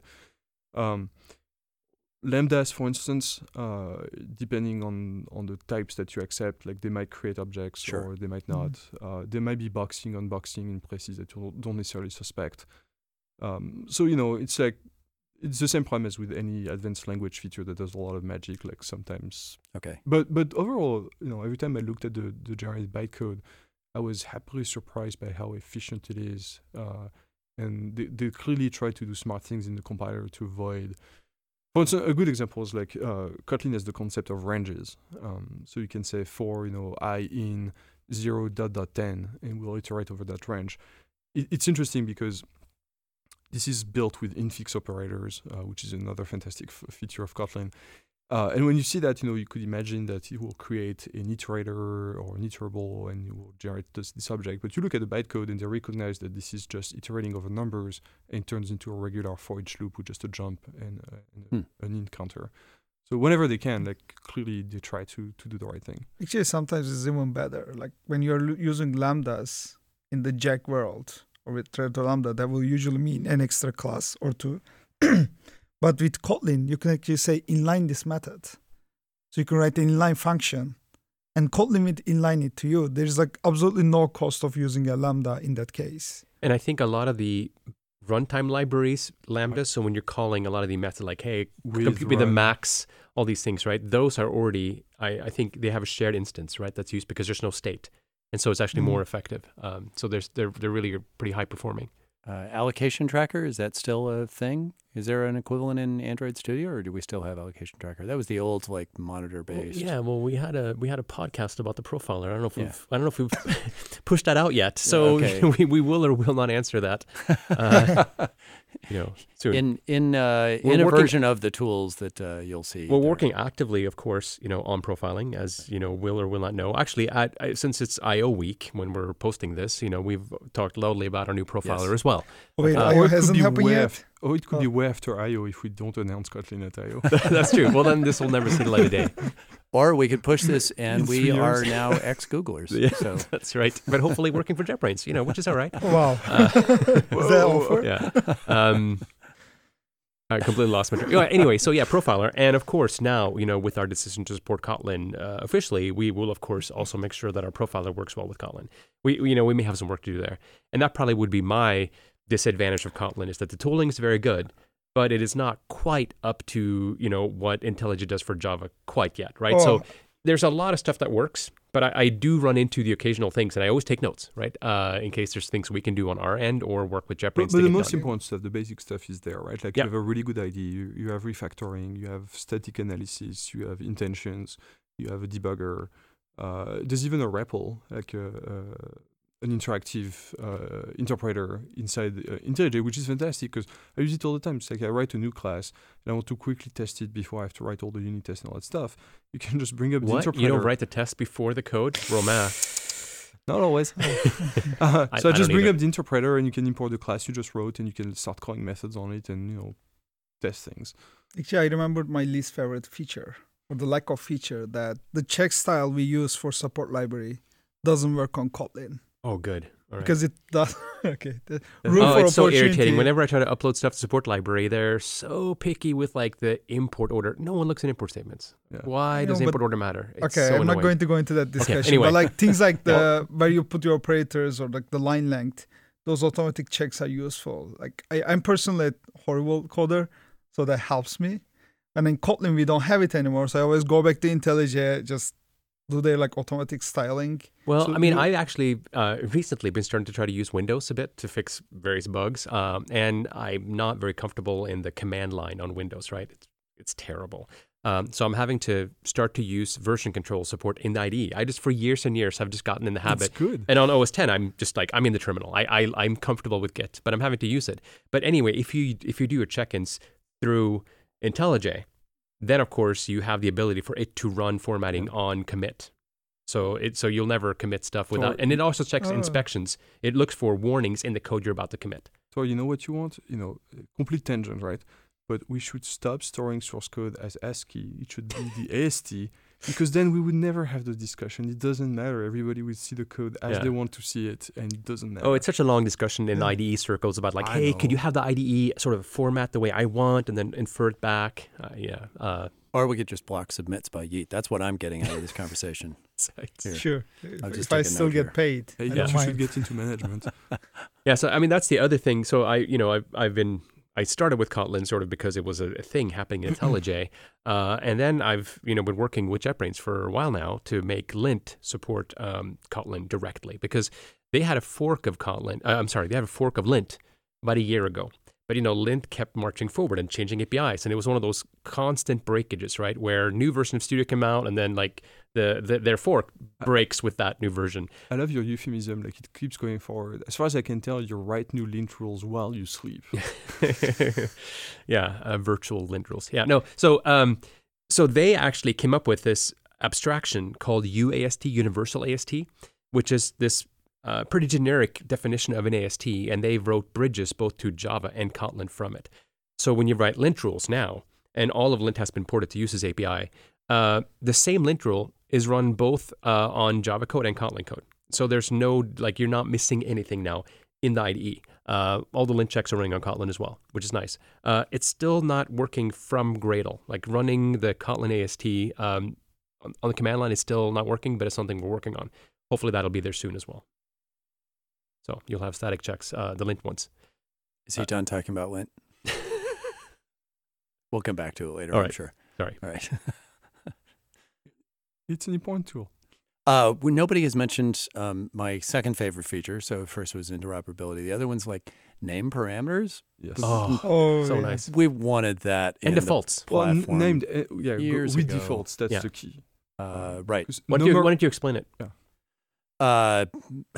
Lambdas, for instance, depending on the types that you accept, like they might create objects Sure. or they might not. They might be boxing, unboxing in places that you don't necessarily suspect. So, it's like, it's the same problem as with any advanced language feature that does a lot of magic, like sometimes. Okay. But overall, every time I looked at the generated bytecode, I was happily surprised by how efficient it is. And they clearly try to do smart things in the compiler to avoid. For instance, a good example is like Kotlin has the concept of ranges. So you can say for I in 0.10, and we'll iterate over that range. It's interesting because this is built with infix operators, which is another fantastic feature of Kotlin. And when you see that, you could imagine that it will create an iterator or an iterable and it will generate this object. But you look at the bytecode and they recognize that this is just iterating over numbers and turns into a regular for each loop with just a jump and an int counter. So whenever they can, like clearly they try to do the right thing. Actually, sometimes it's even better. Like when you're using lambdas in the Jack world or with thread lambda, that will usually mean an extra class or two. But with Kotlin, you can actually say inline this method. So you can write an inline function and Kotlin will inline it to you. There's like absolutely no cost of using a lambda in that case. And I think a lot of the runtime libraries, lambdas, so when you're calling a lot of the methods like, hey, compute me the max, all these things, right? Those are already, I think they have a shared instance, right? That's used because there's no state. And so it's actually more effective. So they're really pretty high performing. Allocation tracker, is that still a thing? Is there an equivalent in Android Studio, or do we still have allocation tracker? That was the old monitor based. Well, we had a podcast about the profiler. I don't know if we've pushed that out yet. So we will or will not answer that. Soon. In a version of the tools that you'll see. We're working actively, of course, on profiling, as will or will not know. Actually, since it's I/O week when we're posting this, we've talked loudly about our new profiler as well. Wait, I/O hasn't happened yet. It could be way after I/O if we don't announce Kotlin at I/O. That's true. Well, then this will never see the light of day. Or we could push this and we are now ex-Googlers. Yeah, so. That's right. But hopefully working for JetBrains, which is all right. Wow. Is that offer? Yeah. I completely lost my train. Anyway, so profiler. And of course, now, with our decision to support Kotlin officially, we will, of course, also make sure that our profiler works well with Kotlin. We may have some work to do there. And that probably would be my disadvantage of Kotlin, is that the tooling is very good, but it is not quite up to, what IntelliJ does for Java quite yet, right? So there's a lot of stuff that works, but I do run into the occasional things, and I always take notes, right? In case there's things we can do on our end or work with JetBrains. But the most important stuff, the basic stuff is there, right? Like you have a really good idea, you have refactoring, you have static analysis, you have intentions, you have a debugger. There's even a REPL, like an interactive interpreter inside IntelliJ, which is fantastic because I use it all the time. It's like I write a new class and I want to quickly test it before I have to write all the unit tests and all that stuff. You can just bring up the interpreter. You don't write the test before the code? Romain. Not always. So I just bring up the interpreter and you can import the class you just wrote and you can start calling methods on it and, test things. Actually, I remembered my least favorite feature, or the lack of feature, that the check style we use for support library doesn't work on Kotlin. Oh, good. All right. Because it does. Okay. It's so irritating. Whenever I try to upload stuff to support library, they're so picky with the import order. No one looks at import statements. Yeah. Why does import order matter? It's so I'm not going to go into that discussion. Okay, anyway. But things like where you put your operators or the line length, those automatic checks are useful. I'm personally a horrible coder, so that helps me. And in Kotlin, we don't have it anymore. So I always go back to IntelliJ, just do their automatic styling. Well, I actually recently been starting to try to use Windows a bit to fix various bugs, and I'm not very comfortable in the command line on Windows, right? It's terrible. So I'm having to start to use version control support in IDE. I just, for years and years, have just gotten in the habit. That's good. And on OS 10, I'm just I'm in the terminal. I'm comfortable with Git, but I'm having to use it. But anyway, if you do your check-ins through IntelliJ, then of course you have the ability for it to run formatting on commit. So you'll never commit stuff without, and it also checks inspections. It looks for warnings in the code you're about to commit. So you know what you want? Complete tangent, right? But we should stop storing source code as ASCII. It should be the AST, because then we would never have the discussion. It doesn't matter. Everybody will see the code as they want to see it, and it doesn't matter. Oh, it's such a long discussion in IDE circles about hey, could you have the IDE sort of format the way I want and then infer it back? Or we could just block submits by Yeet. That's what I'm getting out of this conversation. Sure. If I still get paid. Hey, you should get into management. So I mean that's the other thing. So I started with Kotlin sort of because it was a thing happening in IntelliJ, and then I've been working with JetBrains for a while now to make Lint support Kotlin directly, because they had a fork of Kotlin. They have a fork of Lint about a year ago. But Lint kept marching forward and changing APIs, and it was one of those constant breakages, right? Where new version of Studio came out, and then like their fork breaks with that new version. I love your euphemism; like it keeps going forward. As far as I can tell, you write new lint rules while you sleep. Virtual lint rules. Yeah, no. So they actually came up with this abstraction called UAST, Universal AST, which is this pretty generic definition of an AST, and they wrote bridges both to Java and Kotlin from it. So when you write lint rules now, and all of lint has been ported to Use's API, the same lint rule is run both on Java code and Kotlin code. So there's no, you're not missing anything now in the IDE. All the lint checks are running on Kotlin as well, which is nice. It's still not working from Gradle. Like running the Kotlin AST on the command line is still not working, but it's something we're working on. Hopefully that'll be there soon as well. So you'll have static checks, the lint ones. Is he done talking about lint? We'll come back to it later, I'm sure. Sorry. All right. It's an important tool. Nobody has mentioned my second favorite feature. So first was interoperability. The other one's like name parameters. Yes. So nice. We wanted that in defaults. Platform named years with ago. defaults. That's the key. Right. Why don't you explain it? Yeah.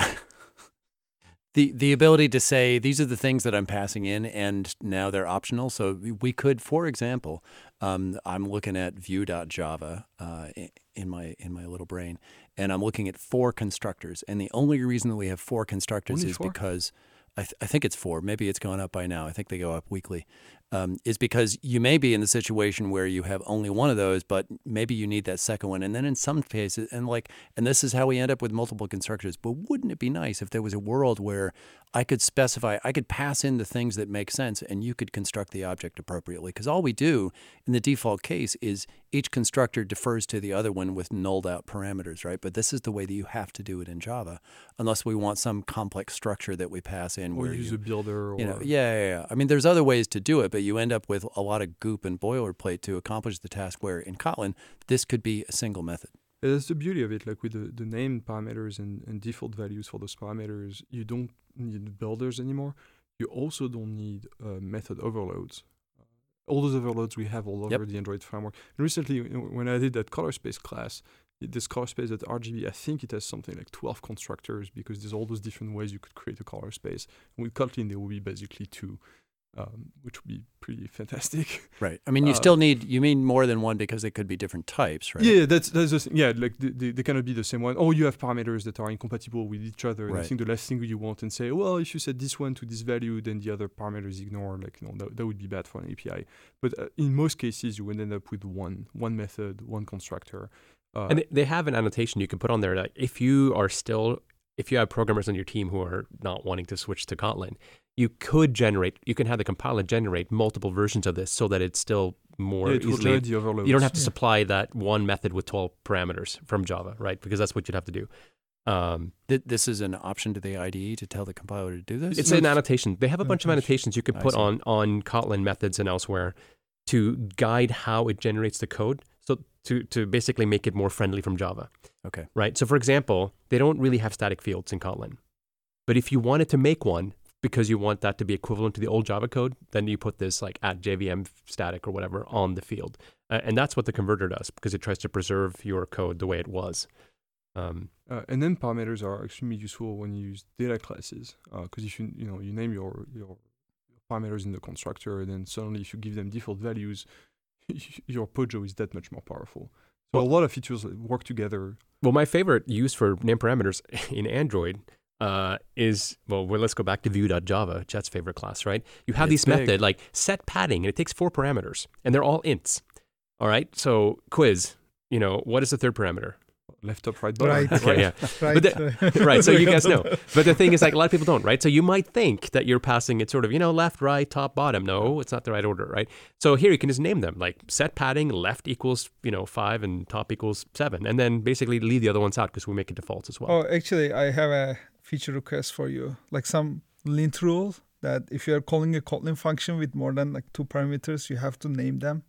The ability to say these are the things that I'm passing in, and now they're optional. So we could, for example, I'm looking at view.java in my little brain, and I'm looking at 4 constructors. And the only reason that we have 4 constructors Only is 4? because I think it's 4. Maybe it's gone up by now. I think they go up weekly. Is because you may be in the situation where you have only one of those, but maybe you need that second one. And then in some cases, and this is how we end up with multiple constructors. But wouldn't it be nice if there was a world where I could pass in the things that make sense, and you could construct the object appropriately? Because all we do in the default case is each constructor defers to the other one with nulled out parameters, right? But this is the way that you have to do it in Java, unless we want some complex structure that we pass in. Or where use a builder. I mean, there's other ways to do it, but you end up with a lot of goop and boilerplate to accomplish the task, where in Kotlin, this could be a single method. That's the beauty of it. Like with the name parameters and default values for those parameters, you don't need builders anymore. You also don't need method overloads. All those overloads we have all over the Android framework. And recently, when I did that color space class, this color space at RGB, I think it has something like 12 constructors, because there's all those different ways you could create a color space. And with Kotlin, there will be basically 2. Which would be pretty fantastic. Right. I mean, you mean more than one, because they could be different types, right? Yeah, that's the thing. Yeah, like they cannot be the same one. Or you have parameters that are incompatible with each other. And I think the last thing you want and say, well, if you set this one to this value, then the other parameters ignore. That would be bad for an API. But in most cases, you would end up with one method, one constructor. And they have an annotation you can put on there that if you have programmers on your team who are not wanting to switch to Kotlin, you can have the compiler generate multiple versions of this so that it's still more easily. The overloads. You don't have to supply that one method with 12 parameters from Java, right? Because that's what you'd have to do. This is an option to the IDE to tell the compiler to do this? It's an annotation. They have a bunch of annotations you can put on Kotlin methods and elsewhere to guide how it generates the code. So to basically make it more friendly from Java. Okay. Right. So for example, they don't really have static fields in Kotlin. But if you wanted to make one, because you want that to be equivalent to the old Java code, then you put this like @JVM static or whatever on the field. And that's what the converter does, because it tries to preserve your code the way it was. And then parameters are extremely useful when you use data classes, because if you name your parameters in the constructor, and then suddenly if you give them default values, your POJO is that much more powerful. So a lot of features work together. Well, my favorite use for name parameters in Android let's go back to Vue.java, Jet's favorite class, right? You have It's this big. method like set padding, and it takes 4 parameters, and they're all ints. All right, so quiz, what is the third parameter? Left, top, right, bottom. Right. Okay, yeah. Right. Right, so you guys know. But the thing is, like, a lot of people don't, right? So you might think that you're passing it sort of, left, right, top, bottom. No, it's not the right order, right? So here you can just name them, like set padding, left equals, 5 and top equals 7. And then basically leave the other ones out because we make it defaults as well. Oh, actually, I have a feature request for you. Like some lint rule that if you're calling a Kotlin function with more than like 2 parameters, you have to name them.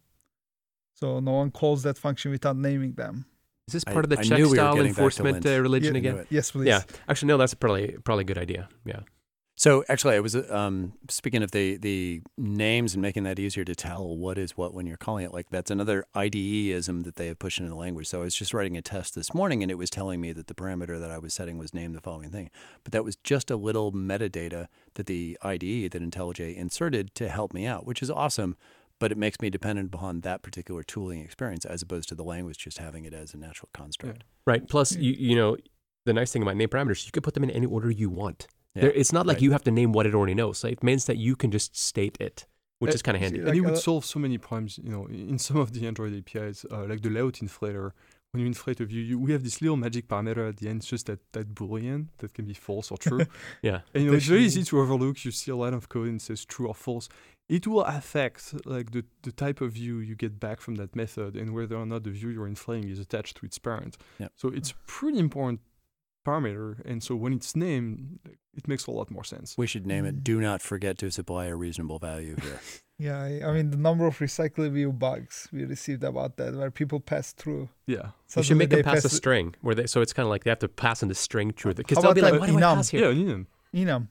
So no one calls that function without naming them. Is this part of the I check knew we were style getting back to enforcement lint. religion Yeah, again? Knew it. Yes, please. Yeah, actually, no, that's probably a good idea. Yeah. So actually, I was speaking of the names and making that easier to tell what is what when you're calling it. Like that's another IDE-ism that they have pushed into the language. So I was just writing a test this morning, and it was telling me that the parameter that I was setting was name the following thing. But that was just a little metadata that the IDE that IntelliJ inserted to help me out, which is awesome. But it makes me dependent upon that particular tooling experience as opposed to the language just having it as a natural construct. Right. Plus, the nice thing about name parameters, you can put them in any order you want. Yeah. It's not like Right. you have to name what it already knows. So it means that you can just state it, which is kind of handy. And it Like, would solve so many problems, in some of the Android APIs, like the layout inflator. When you inflate a view, we have this little magic parameter at the end. It's just that Boolean that can be false or true. Yeah. And it's very easy to overlook. You see a lot of code and it says true or false. It will affect like the type of view you get back from that method and whether or not the view you're inflating is attached to its parent. Yep. So it's pretty important parameter. And so when it's named, it makes a lot more sense. We should name it, do not forget to supply a reasonable value here. Yeah, I mean, the number of recycle view bugs we received about that, where people pass through. Yeah. You should Suddenly make them they pass a pass- string so it's kind of like they have to pass in the string through because How they'll be about like, that what do I enum? pass here? Yeah, enum. Enum.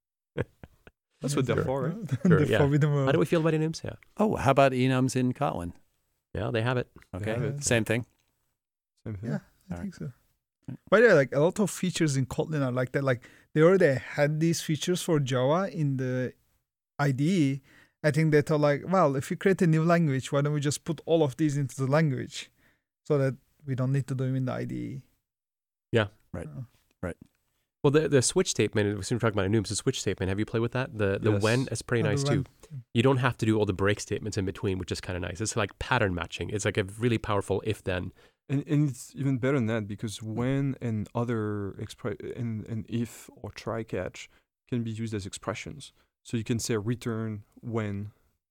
That's what they're Sure. for, right? Sure, The yeah. forbidden word. How do we feel about enums? Yeah. Oh, how about enums in Kotlin? Yeah, they have it. Okay, have it. same thing. Same thing. Yeah, I All think so. By the way, like a lot of features in Kotlin are like that. Like they already had these features for Java in the IDE. I think they thought like, well, if we create a new language, why don't we just put all of these into the language so that we don't need to do them in the IDE? Yeah. Right. Uh, Well, the switch statement, since we're talking about enums, the switch statement, have you played with that? The Yes. when, that's pretty Oh, the nice too. when. You don't have to do all the break statements in between, which is kind of nice. It's like pattern matching. It's like a really powerful if-then. And it's even better than that because when and other and if or try catch can be used as expressions. So you can say return when,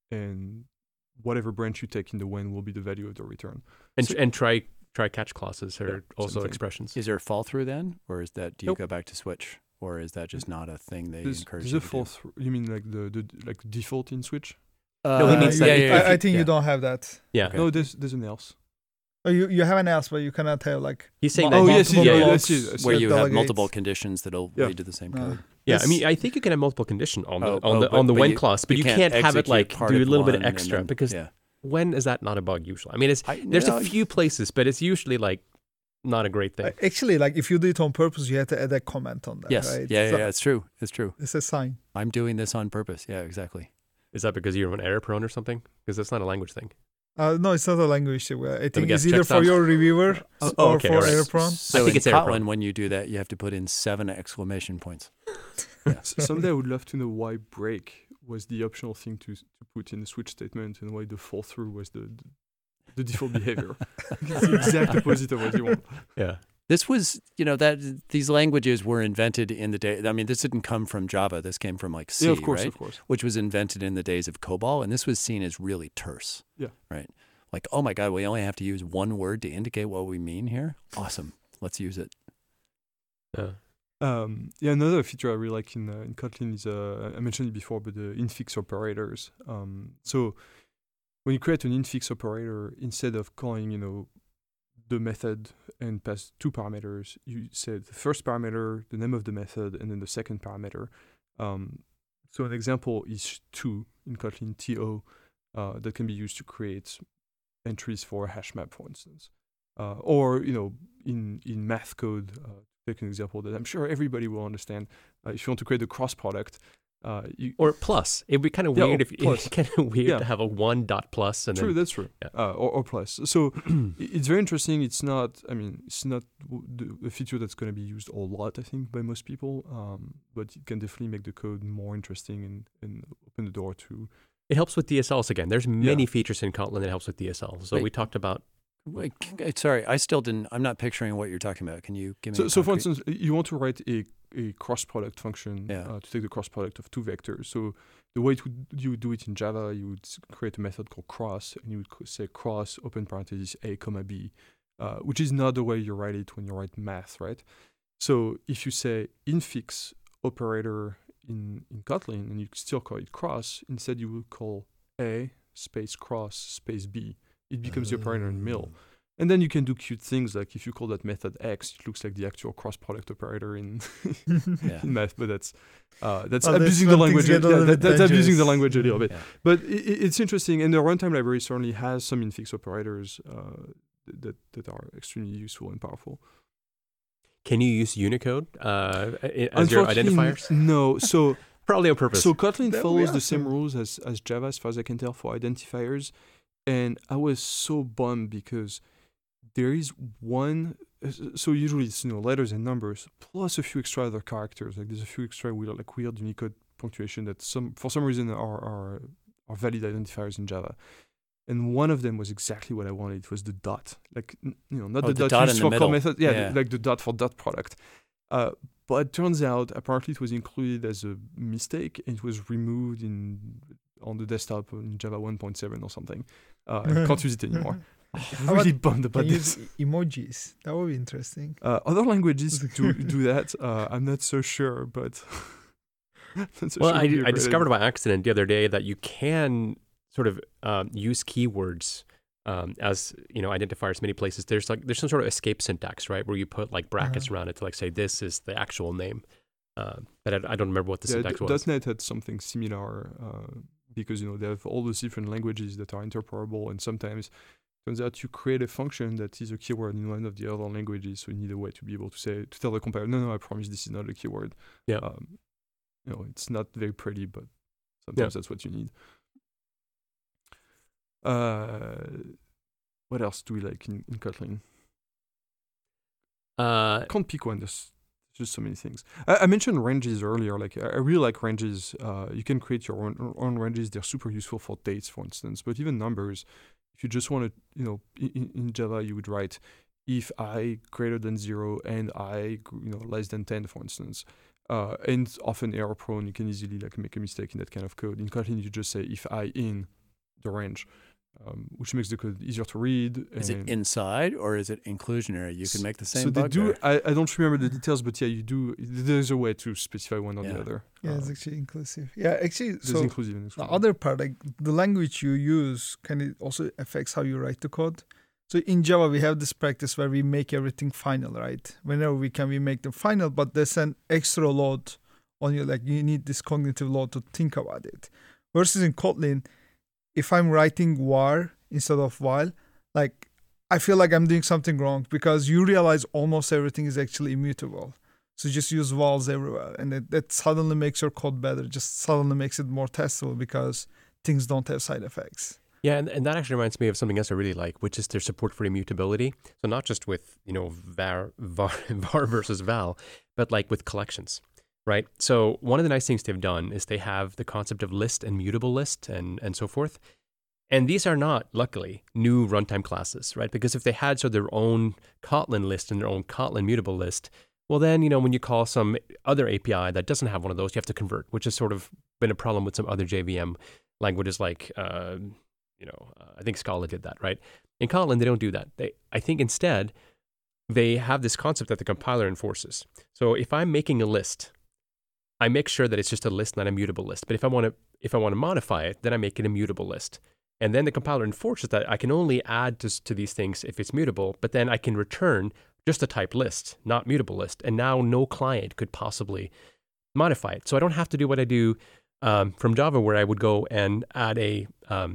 and whatever branch you take in the when will be the value of the return. And try catch clauses are Yeah, also same thing. expressions. Is there a fall through then, or is that do you Nope. go back to switch, or is that just not a thing they encourage There's you a to fall do? through. You mean like the default in Switch? No, he means you- that if I you- think yeah. you don't have that. Yeah. Okay. No, there's an else. Oh, you have an else, but you cannot have like. He's saying mu- that. Oh, yes, multiple yeah, blocks yes, yes, Where that you have delegate. multiple conditions that'll Yeah. lead to the same Uh, code. Yeah, I This- mean, I think you can have multiple condition on the Oh, on the but when you- clause, but you can't have it execute like part do a of little bit one and extra then- because yeah. when is that not a bug usually? I mean, there's a few places, but it's usually like not a great thing. Actually, like if you do it on purpose, you have to add a comment on that. Yes, Right? yeah, So yeah, it's true. It's true. It's a sign. I'm doing this on purpose. Yeah, exactly. Is that because you're an error prone or something? Because that's not a language thing. No, it's not a language thing. I think guess, it's either check for that. your reviewer Oh, or okay, for all right. error prone. So I think in it's error Kotlin, prone. when you do that, you have to put in 7 exclamation points. Someday I would love to know why break was the optional thing to put in the switch statement and why the fall through was the default behavior. It's the exact opposite of what you want. Yeah. This was, that these languages were invented in the day. I mean, this didn't come from Java. This came from like C, Yeah, of course, right? of course. Which was invented in the days of COBOL, and this was seen as really terse. Yeah. Right. Like, oh my God, we only have to use one word to indicate what we mean here. Awesome. Let's use it. Another feature I really like in Kotlin is, I mentioned it before, but the infix operators. So when you create an infix operator, instead of calling, the method and pass 2 parameters, you say the first parameter, the name of the method, and then the second parameter. So an example is to in Kotlin TO that can be used to create entries for a hash map, for instance. Or in math code, take an example that I'm sure everybody will understand. If you want to create a cross product, Or plus. It'd be kind of weird to have a 1 dot plus. And that's true. Yeah. Or plus. So it's very interesting. It's not a feature that's going to be used a lot, I think, by most people. But it can definitely make the code more interesting and open the door to. It helps with DSLs again. There's many features in Kotlin that helps with DSL. So we talked about. Wait, sorry, I'm not picturing what you're talking about. Can you give me? So for instance, you want to write a cross product function to take the cross product of two vectors. So the way you do it in Java, you would create a method called cross, and you would say cross open parentheses a comma b, which is not the way you write it when you write math, right? So if you say infix operator in Kotlin and you still call it cross, instead you will call a space cross space b. It becomes the operator in the middle. And then you can do cute things like if you call that method X, it looks like the actual cross product operator in math. But that's abusing the language. That's abusing the language a little bit. Yeah. But it's interesting, and the runtime library certainly has some infix operators that are extremely useful and powerful. Can you use Unicode as your identifiers? No. So probably on purpose. So Kotlin follows the same rules as Java, as far as I can tell, for identifiers. And I was so bummed because there is one. So usually it's letters and numbers plus a few extra other characters. Like there's a few extra weird Unicode punctuation that for some reason are valid identifiers in Java. And one of them was exactly what I wanted. It was the dot, not the dot used for call method. Like the dot for dot product. But it turns out apparently it was included as a mistake and it was removed on the desktop in Java 1.7 or something. I can't use it anymore. I'm really bummed about this. Emojis. That would be interesting. Other languages do that. I'm not so sure, but... I discovered by accident the other day that you can sort of use keywords as identifiers many places. There's some sort of escape syntax, right, where you put brackets around it to say this is the actual name. But I don't remember what the syntax was. .NET had something similar because they have all those different languages that are interoperable, and sometimes it turns out you create a function that is a keyword in one of the other languages, so you need a way to be able to tell the compiler, no, I promise this is not a keyword. Yeah. It's not very pretty, but sometimes that's what you need. What else do we like in Kotlin? Can't pick one. There's just so many things. I mentioned ranges earlier. I really like ranges. You can create your own ranges. They're super useful for dates, for instance. But even numbers, if you just want to, in Java, you would write if I greater than 0 and I, less than 10, for instance. And often error prone, you can easily make a mistake in that kind of code. In Kotlin, you just say if I in the range. Which makes the code easier to read. Is it inside or is it inclusionary? You can make the same bug. So I don't remember the details, but you do. There's a way to specify one or the other. Yeah, it's actually inclusive. Yeah, actually, so inclusive and the other part, the language you use, also affects how you write the code. So in Java, we have this practice where we make everything final, right? Whenever we can, we make them final, but there's an extra load on you. You need this cognitive load to think about it. Versus in Kotlin, if I'm writing var instead of while, I feel like I'm doing something wrong because you realize almost everything is actually immutable. So just use vowels everywhere. And that suddenly makes your code better, just suddenly makes it more testable because things don't have side effects. Yeah, and that actually reminds me of something else I really like, which is their support for immutability. So not just with, var versus val, but with collections. Right. So one of the nice things they've done is they have the concept of list and mutable list and so forth. And these are not, luckily, new runtime classes, right? Because if they had their own Kotlin list and their own Kotlin mutable list, well, then, when you call some other API that doesn't have one of those, you have to convert, which has sort of been a problem with some other JVM languages I think Scala did that, right? In Kotlin, they don't do that. I think instead, they have this concept that the compiler enforces. So if I'm making a list, I make sure that it's just a list, not a mutable list. But if I want to modify it, then I make it a mutable list. And then the compiler enforces that I can only add to these things if it's mutable, but then I can return just a type list, not mutable list. And now no client could possibly modify it. So I don't have to do what I do from Java, where I would go and add a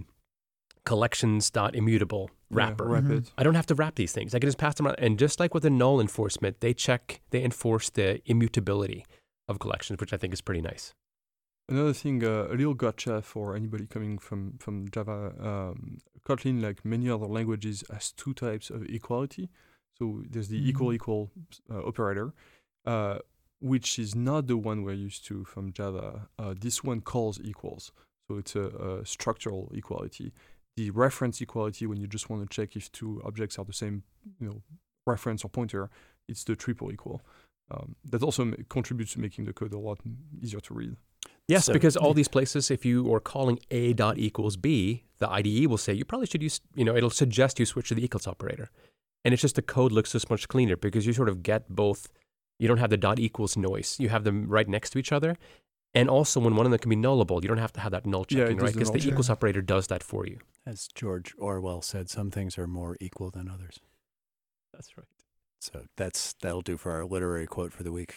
collections.immutable wrapper. I don't have to wrap these things. I can just pass them around. And just like with the null enforcement, they enforce the immutability of collections, which I think is pretty nice. Another thing, a little gotcha for anybody coming from Java. Kotlin, like many other languages, has two types of equality. So there's the equal operator, which is not the one we're used to from Java. This one calls equals. So it's a structural equality. The reference equality, when you just want to check if two objects are the same, reference or pointer, it's the triple equal. That also contributes to making the code a lot easier to read. Yes, so, because all these places, if you are calling A dot equals B, the IDE will say you probably should use, it'll suggest you switch to the equals operator. And it's just the code looks this much cleaner because you sort of get both. You don't have the dot equals noise. You have them right next to each other. And also when one of them can be nullable, you don't have to have that null checking, right? Because the equals operator does that for you. As George Orwell said, some things are more equal than others. That's right. So that'll do for our literary quote for the week.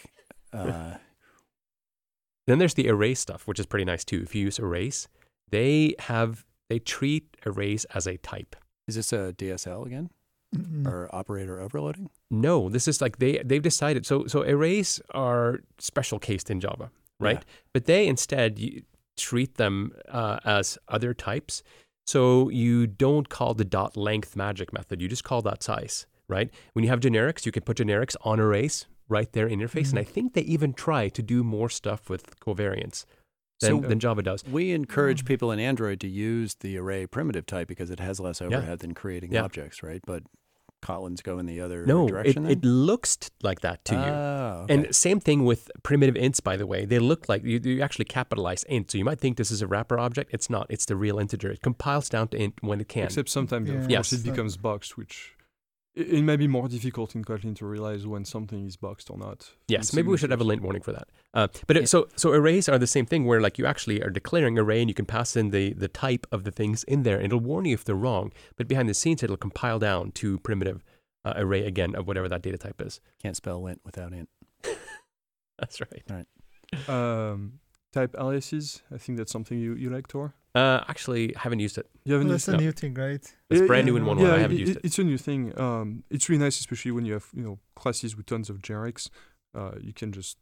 Then there's the array stuff, which is pretty nice too. If you use arrays, they treat arrays as a type. Is this a DSL again? Or operator overloading? No, this is like they've decided. So arrays are special cased in Java, right? Yeah. But they instead treat them as other types. So you don't call the dot length magic method. You just call that size, right? When you have generics, you can put generics on arrays right there in interface. And I think they even try to do more stuff with covariance than Java does. We encourage people in Android to use the array primitive type because it has less overhead than creating objects, right? But Kotlin's going the other direction? No, it looks like that to you. Okay. And same thing with primitive ints, by the way. They look like, you actually capitalize int. So you might think this is a wrapper object. It's not. It's the real integer. It compiles down to int when it can. Except sometimes, of course, it becomes boxed, which it may be more difficult in Kotlin to realize when something is boxed or not. Yes, maybe we should have a lint warning for that. So arrays are the same thing where like you actually are declaring array and you can pass in the type of the things in there and it'll warn you if they're wrong. But behind the scenes, it'll compile down to primitive array again of whatever that data type is. Can't spell lint without int. That's right. All right. Type aliases, I think that's something you like, Tor? Actually, I haven't used it. You haven't used it? That's a new thing, right? It's brand new in 1.1. I haven't used it. It's a new thing. It's really nice, especially when you have classes with tons of generics. You can just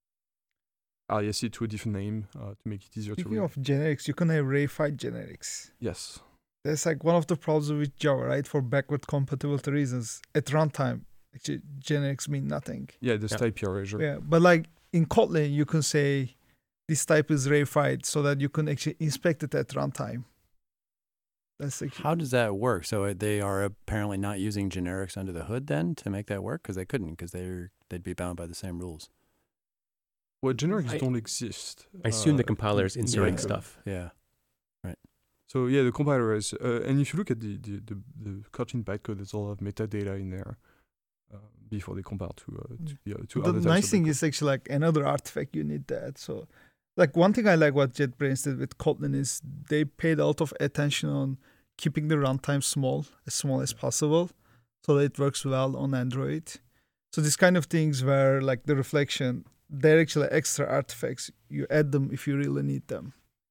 alias it to a different name to make it easier to read. Speaking of generics, you can have reified generics. Yes. That's like one of the problems with Java, right? For backward compatibility reasons. At runtime, actually, generics mean nothing. Yeah, there's type erasure. Yeah, but like in Kotlin, you can say this type is reified so that you can actually inspect it at runtime. That's actually... How does that work? So they are apparently not using generics under the hood then to make that work? Because they couldn't, because they'd be bound by the same rules. Well, generics don't exist. I assume the compiler is inserting stuff. Yeah. Right. So yeah, the compiler is, and if you look at the Kotlin bytecode, there's a lot of metadata in there before they compile to other types. The nice thing is actually like another artifact you need that. So like one thing I like what JetBrains did with Kotlin is they paid a lot of attention on keeping the runtime small as possible, so that it works well on Android. So these kind of things where like the reflection, they're actually extra artifacts. You add them if you really need them.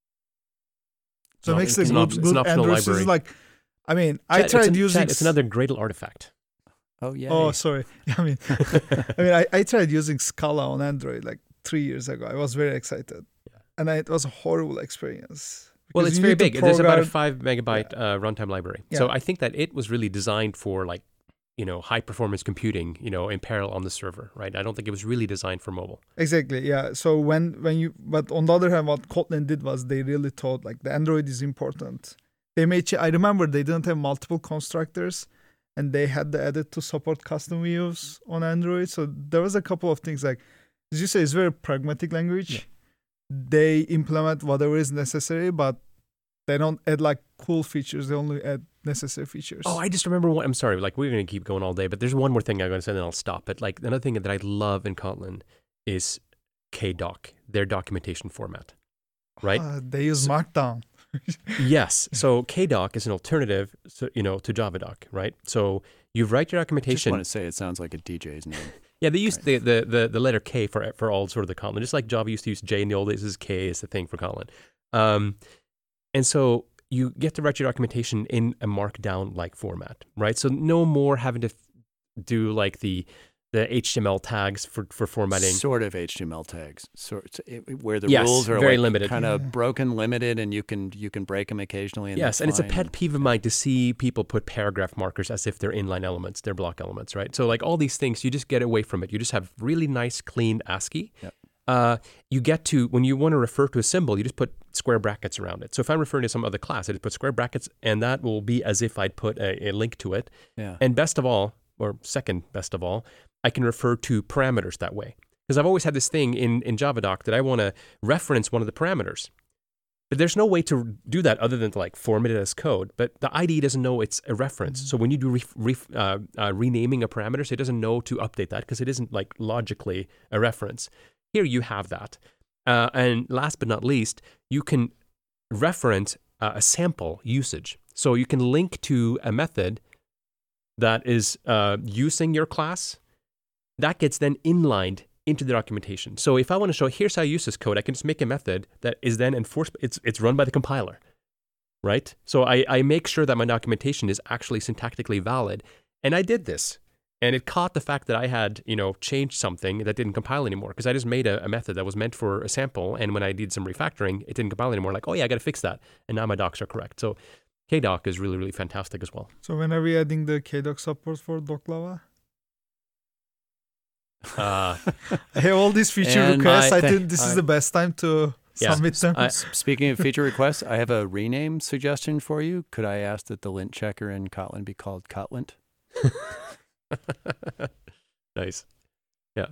So it makes it good Android. This is like, I mean, I tried using. It's another Gradle artifact. Oh yeah. Oh sorry. I mean, I tried using Scala on Android like 3 years ago. I was very excited, and it was a horrible experience. Well, it's very big. There's about a 5 megabyte runtime library. Yeah. So I think that it was really designed for like, high performance computing, in parallel on the server, right? I don't think it was really designed for mobile. Exactly, yeah. So but on the other hand, what Kotlin did was they really thought like the Android is important. I remember they didn't have multiple constructors, and they had the edit to support custom views on Android. So there was a couple of things like, as you say, it's very pragmatic language. Yeah. They implement whatever is necessary, but they don't add like cool features. They only add necessary features. Oh, I just remember one. I'm sorry, like we're going to keep going all day, but there's one more thing I'm going to say, and then I'll stop. But like another thing that I love in Kotlin is KDoc, their documentation format, right? They use Markdown. Yes. So KDoc is an alternative, to JavaDoc, right? So you write your documentation. I just want to say it sounds like a DJ's name. Yeah, they use the letter K for all sort of the Kotlin. Just like Java used to use J in the old days, this is K is the thing for Kotlin. And so you get to write your documentation in a Markdown-like format, right? So no more having to do like the the HTML tags for formatting. Sort of HTML tags, where the Yes, rules are very like limited. kind of broken, limited, and you can break them occasionally. And Yes, and it's a fine. pet peeve of mine to see people put paragraph markers as if they're inline elements, they're block elements, right? So like all these things, you just get away from it. You just have really nice, clean ASCII. Yep. You get to, when you want to refer to a symbol, you just put square brackets around it. So if I'm referring to some other class, I just put square brackets, and that will be as if I'd put a link to it. Yeah. And best of all, or second best of all, I can refer to parameters that way. Because I've always had this thing in JavaDoc that I want to reference one of the parameters. But there's no way to do that other than to like format it as code. But the IDE doesn't know it's a reference. So when you do renaming a parameter, so it doesn't know to update that because it isn't like logically a reference. Here you have that. And last but not least, you can reference a sample usage. So you can link to a method that is using your class. That gets then inlined into the documentation. So if I want to show, here's how I use this code, I can just make a method that is then enforced. It's run by the compiler, right? So I make sure that my documentation is actually syntactically valid. And I did this. And it caught the fact that I had, changed something that didn't compile anymore because I just made a method that was meant for a sample. And when I did some refactoring, it didn't compile anymore. Like, oh yeah, I got to fix that. And now my docs are correct. So KDoc is really, really fantastic as well. So when are we adding the KDoc support for Doclava? I have all these feature And requests. I I think this is the best time to submit them. Speaking of feature requests, I have a rename suggestion for you. Could I ask that the lint checker in Kotlin be called Kotlint? Nice. Yeah.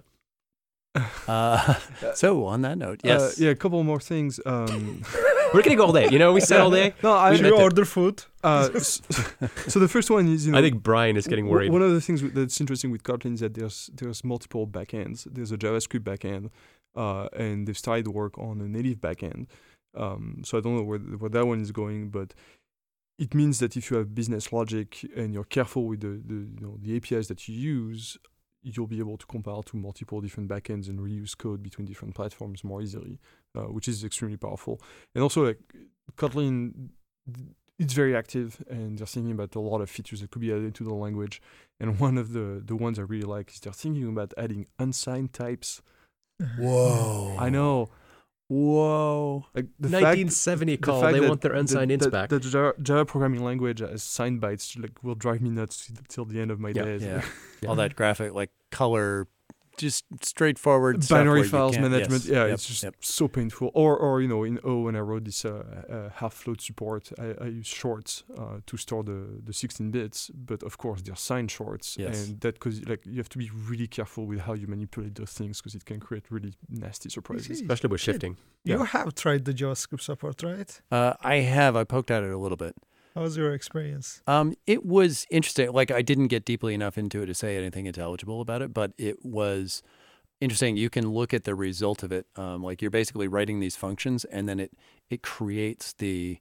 So on that note, yes. Yeah, a couple more things. We're going to go all day. We said all day. No, Should we order food? So the first one is, I think Brian is getting worried. One of the things that's interesting with Kotlin is that there's multiple backends. There's a JavaScript backend, and they've started work on a native backend. So I don't know where that one is going, but it means that if you have business logic and you're careful with the APIs that you use, you'll be able to compile to multiple different backends and reuse code between different platforms more easily, which is extremely powerful. And also, like Kotlin, it's very active, and they're thinking about a lot of features that could be added to the language. And one of the ones I really like is they're thinking about adding unsigned types. Whoa. I know. Whoa. Like the 1970 call, they want their unsigned ints back. The Java programming language as signed bytes will drive me nuts till the end of my days. Yeah. All that graphic, like color, just straightforward binary stuff files management. Yes. It's just so painful. Or in O, when I wrote this half float support, I use shorts to store the 16 bits, but of course they're signed shorts, and that because you have to be really careful with how you manipulate those things because it can create really nasty surprises, especially with shifting. You have tried the JavaScript support, right? I have. I poked at it a little bit. How was your experience? It was interesting. Like, I didn't get deeply enough into it to say anything intelligible about it, but it was interesting. You can look at the result of it. Like, you're basically writing these functions, and then it creates the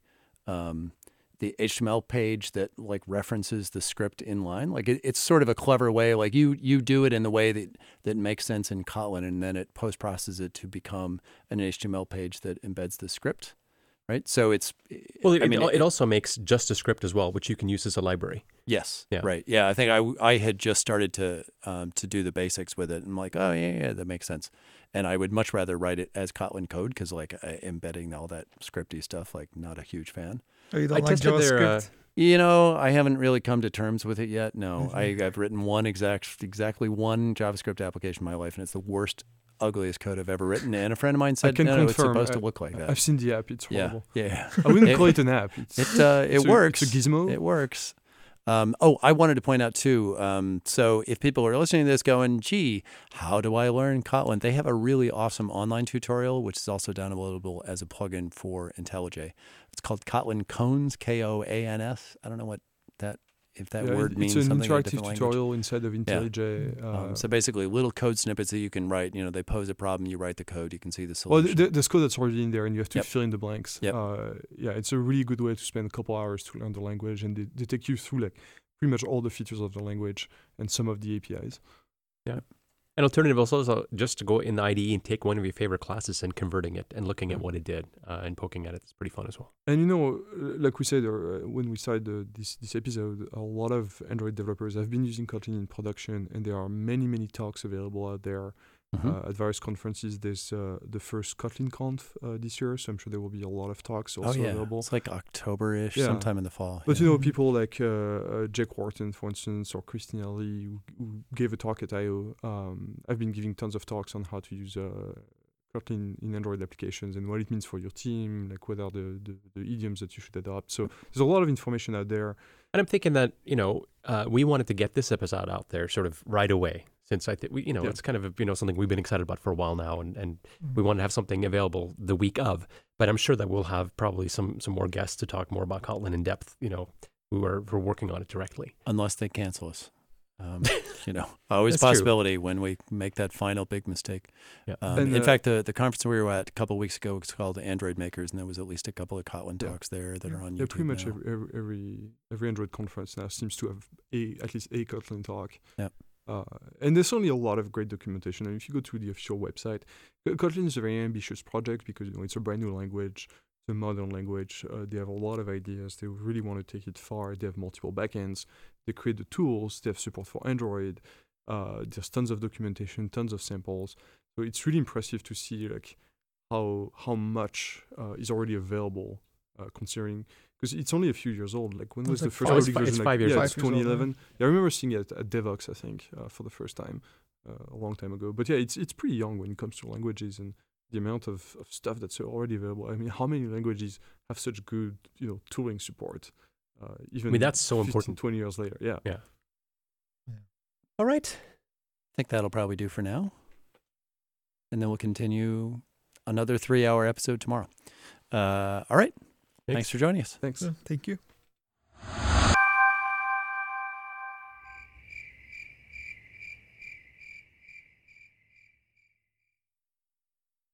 HTML page that like references the script in line. Like, it's sort of a clever way. Like, you do it in the way that makes sense in Kotlin, and then it post-processes it to become an HTML page that embeds the script. Right, so it's it also makes just a script as well, which you can use as a library. Yes, yeah. Right, yeah. I think I had just started to do the basics with it, and I'm like, oh yeah, that makes sense. And I would much rather write it as Kotlin code because like embedding all that scripty stuff, like not a huge fan. Oh, you don't like JavaScript? I haven't really come to terms with it yet. No, I've written exactly one JavaScript application in my life, and it's the worst, ugliest code I've ever written. And a friend of mine said, no, it's supposed to look like that. I've seen the app. It's horrible. Yeah. I wouldn't call it an app. It works. It's a gizmo. It works. I wanted to point out too, so if people are listening to this going, gee, how do I learn Kotlin? They have a really awesome online tutorial, which is also downloadable as a plugin for IntelliJ. It's called Kotlin Koans, Koans. I don't know if that word means something in a different language. It's an interactive tutorial inside of IntelliJ. So basically little code snippets that you can write. They pose a problem, you write the code, you can see the solution. Well, there's code that's already in there, and you have to fill in the blanks. Yep. It's a really good way to spend a couple hours to learn the language, and they take you through like pretty much all the features of the language and some of the APIs. Yeah. An alternative is also just to go in the IDE and take one of your favorite classes and converting it and looking at what it did and poking at it. It's pretty fun as well. And like we said when we started this episode, a lot of Android developers have been using Kotlin in production, and there are many talks available out there at various conferences. There's the first Kotlin Conf this year, so I'm sure there will be a lot of talks also available. It's like October-ish, sometime in the fall. But people like Jake Wharton, for instance, or Christina Lee, who gave a talk at I/O. I've been giving tons of talks on how to use Kotlin in Android applications and what it means for your team, like what are the idioms that you should adopt. So there's a lot of information out there. And I'm thinking that, we wanted to get this episode out there sort of right away, since I think it's kind of something we've been excited about for a while now, and we want to have something available the week of. But I'm sure that we'll have probably some more guests to talk more about Kotlin in depth, who are working on it directly. Unless they cancel us. Always a possibility when we make that final big mistake. Yeah. In fact, the conference we were at a couple of weeks ago was called Android Makers, and there was at least a couple of Kotlin talks there that are on YouTube. Yeah, pretty much now. every Android conference now seems to have at least a Kotlin talk. Yeah. And there's certainly a lot of great documentation. And if you go to the official website, Kotlin is a very ambitious project because it's a brand new language. It's a modern language. They have a lot of ideas. They really want to take it far. They have multiple backends. They create the tools. They have support for Android. There's tons of documentation, tons of samples. So it's really impressive to see how much is already available, considering because it's only a few years old. Like when was the first public version? It's 5 years. Yeah, it's 2011. Yeah, I remember seeing it at Devoxx, I think, for the first time a long time ago. But yeah, it's pretty young when it comes to languages and the amount of stuff that's already available. I mean, how many languages have such good, tooling support? Even that's so 15, important. 20 years later, yeah. All right. I think that'll probably do for now. And then we'll continue another 3-hour episode tomorrow. All right. Thanks for joining us. Thanks. Thank you.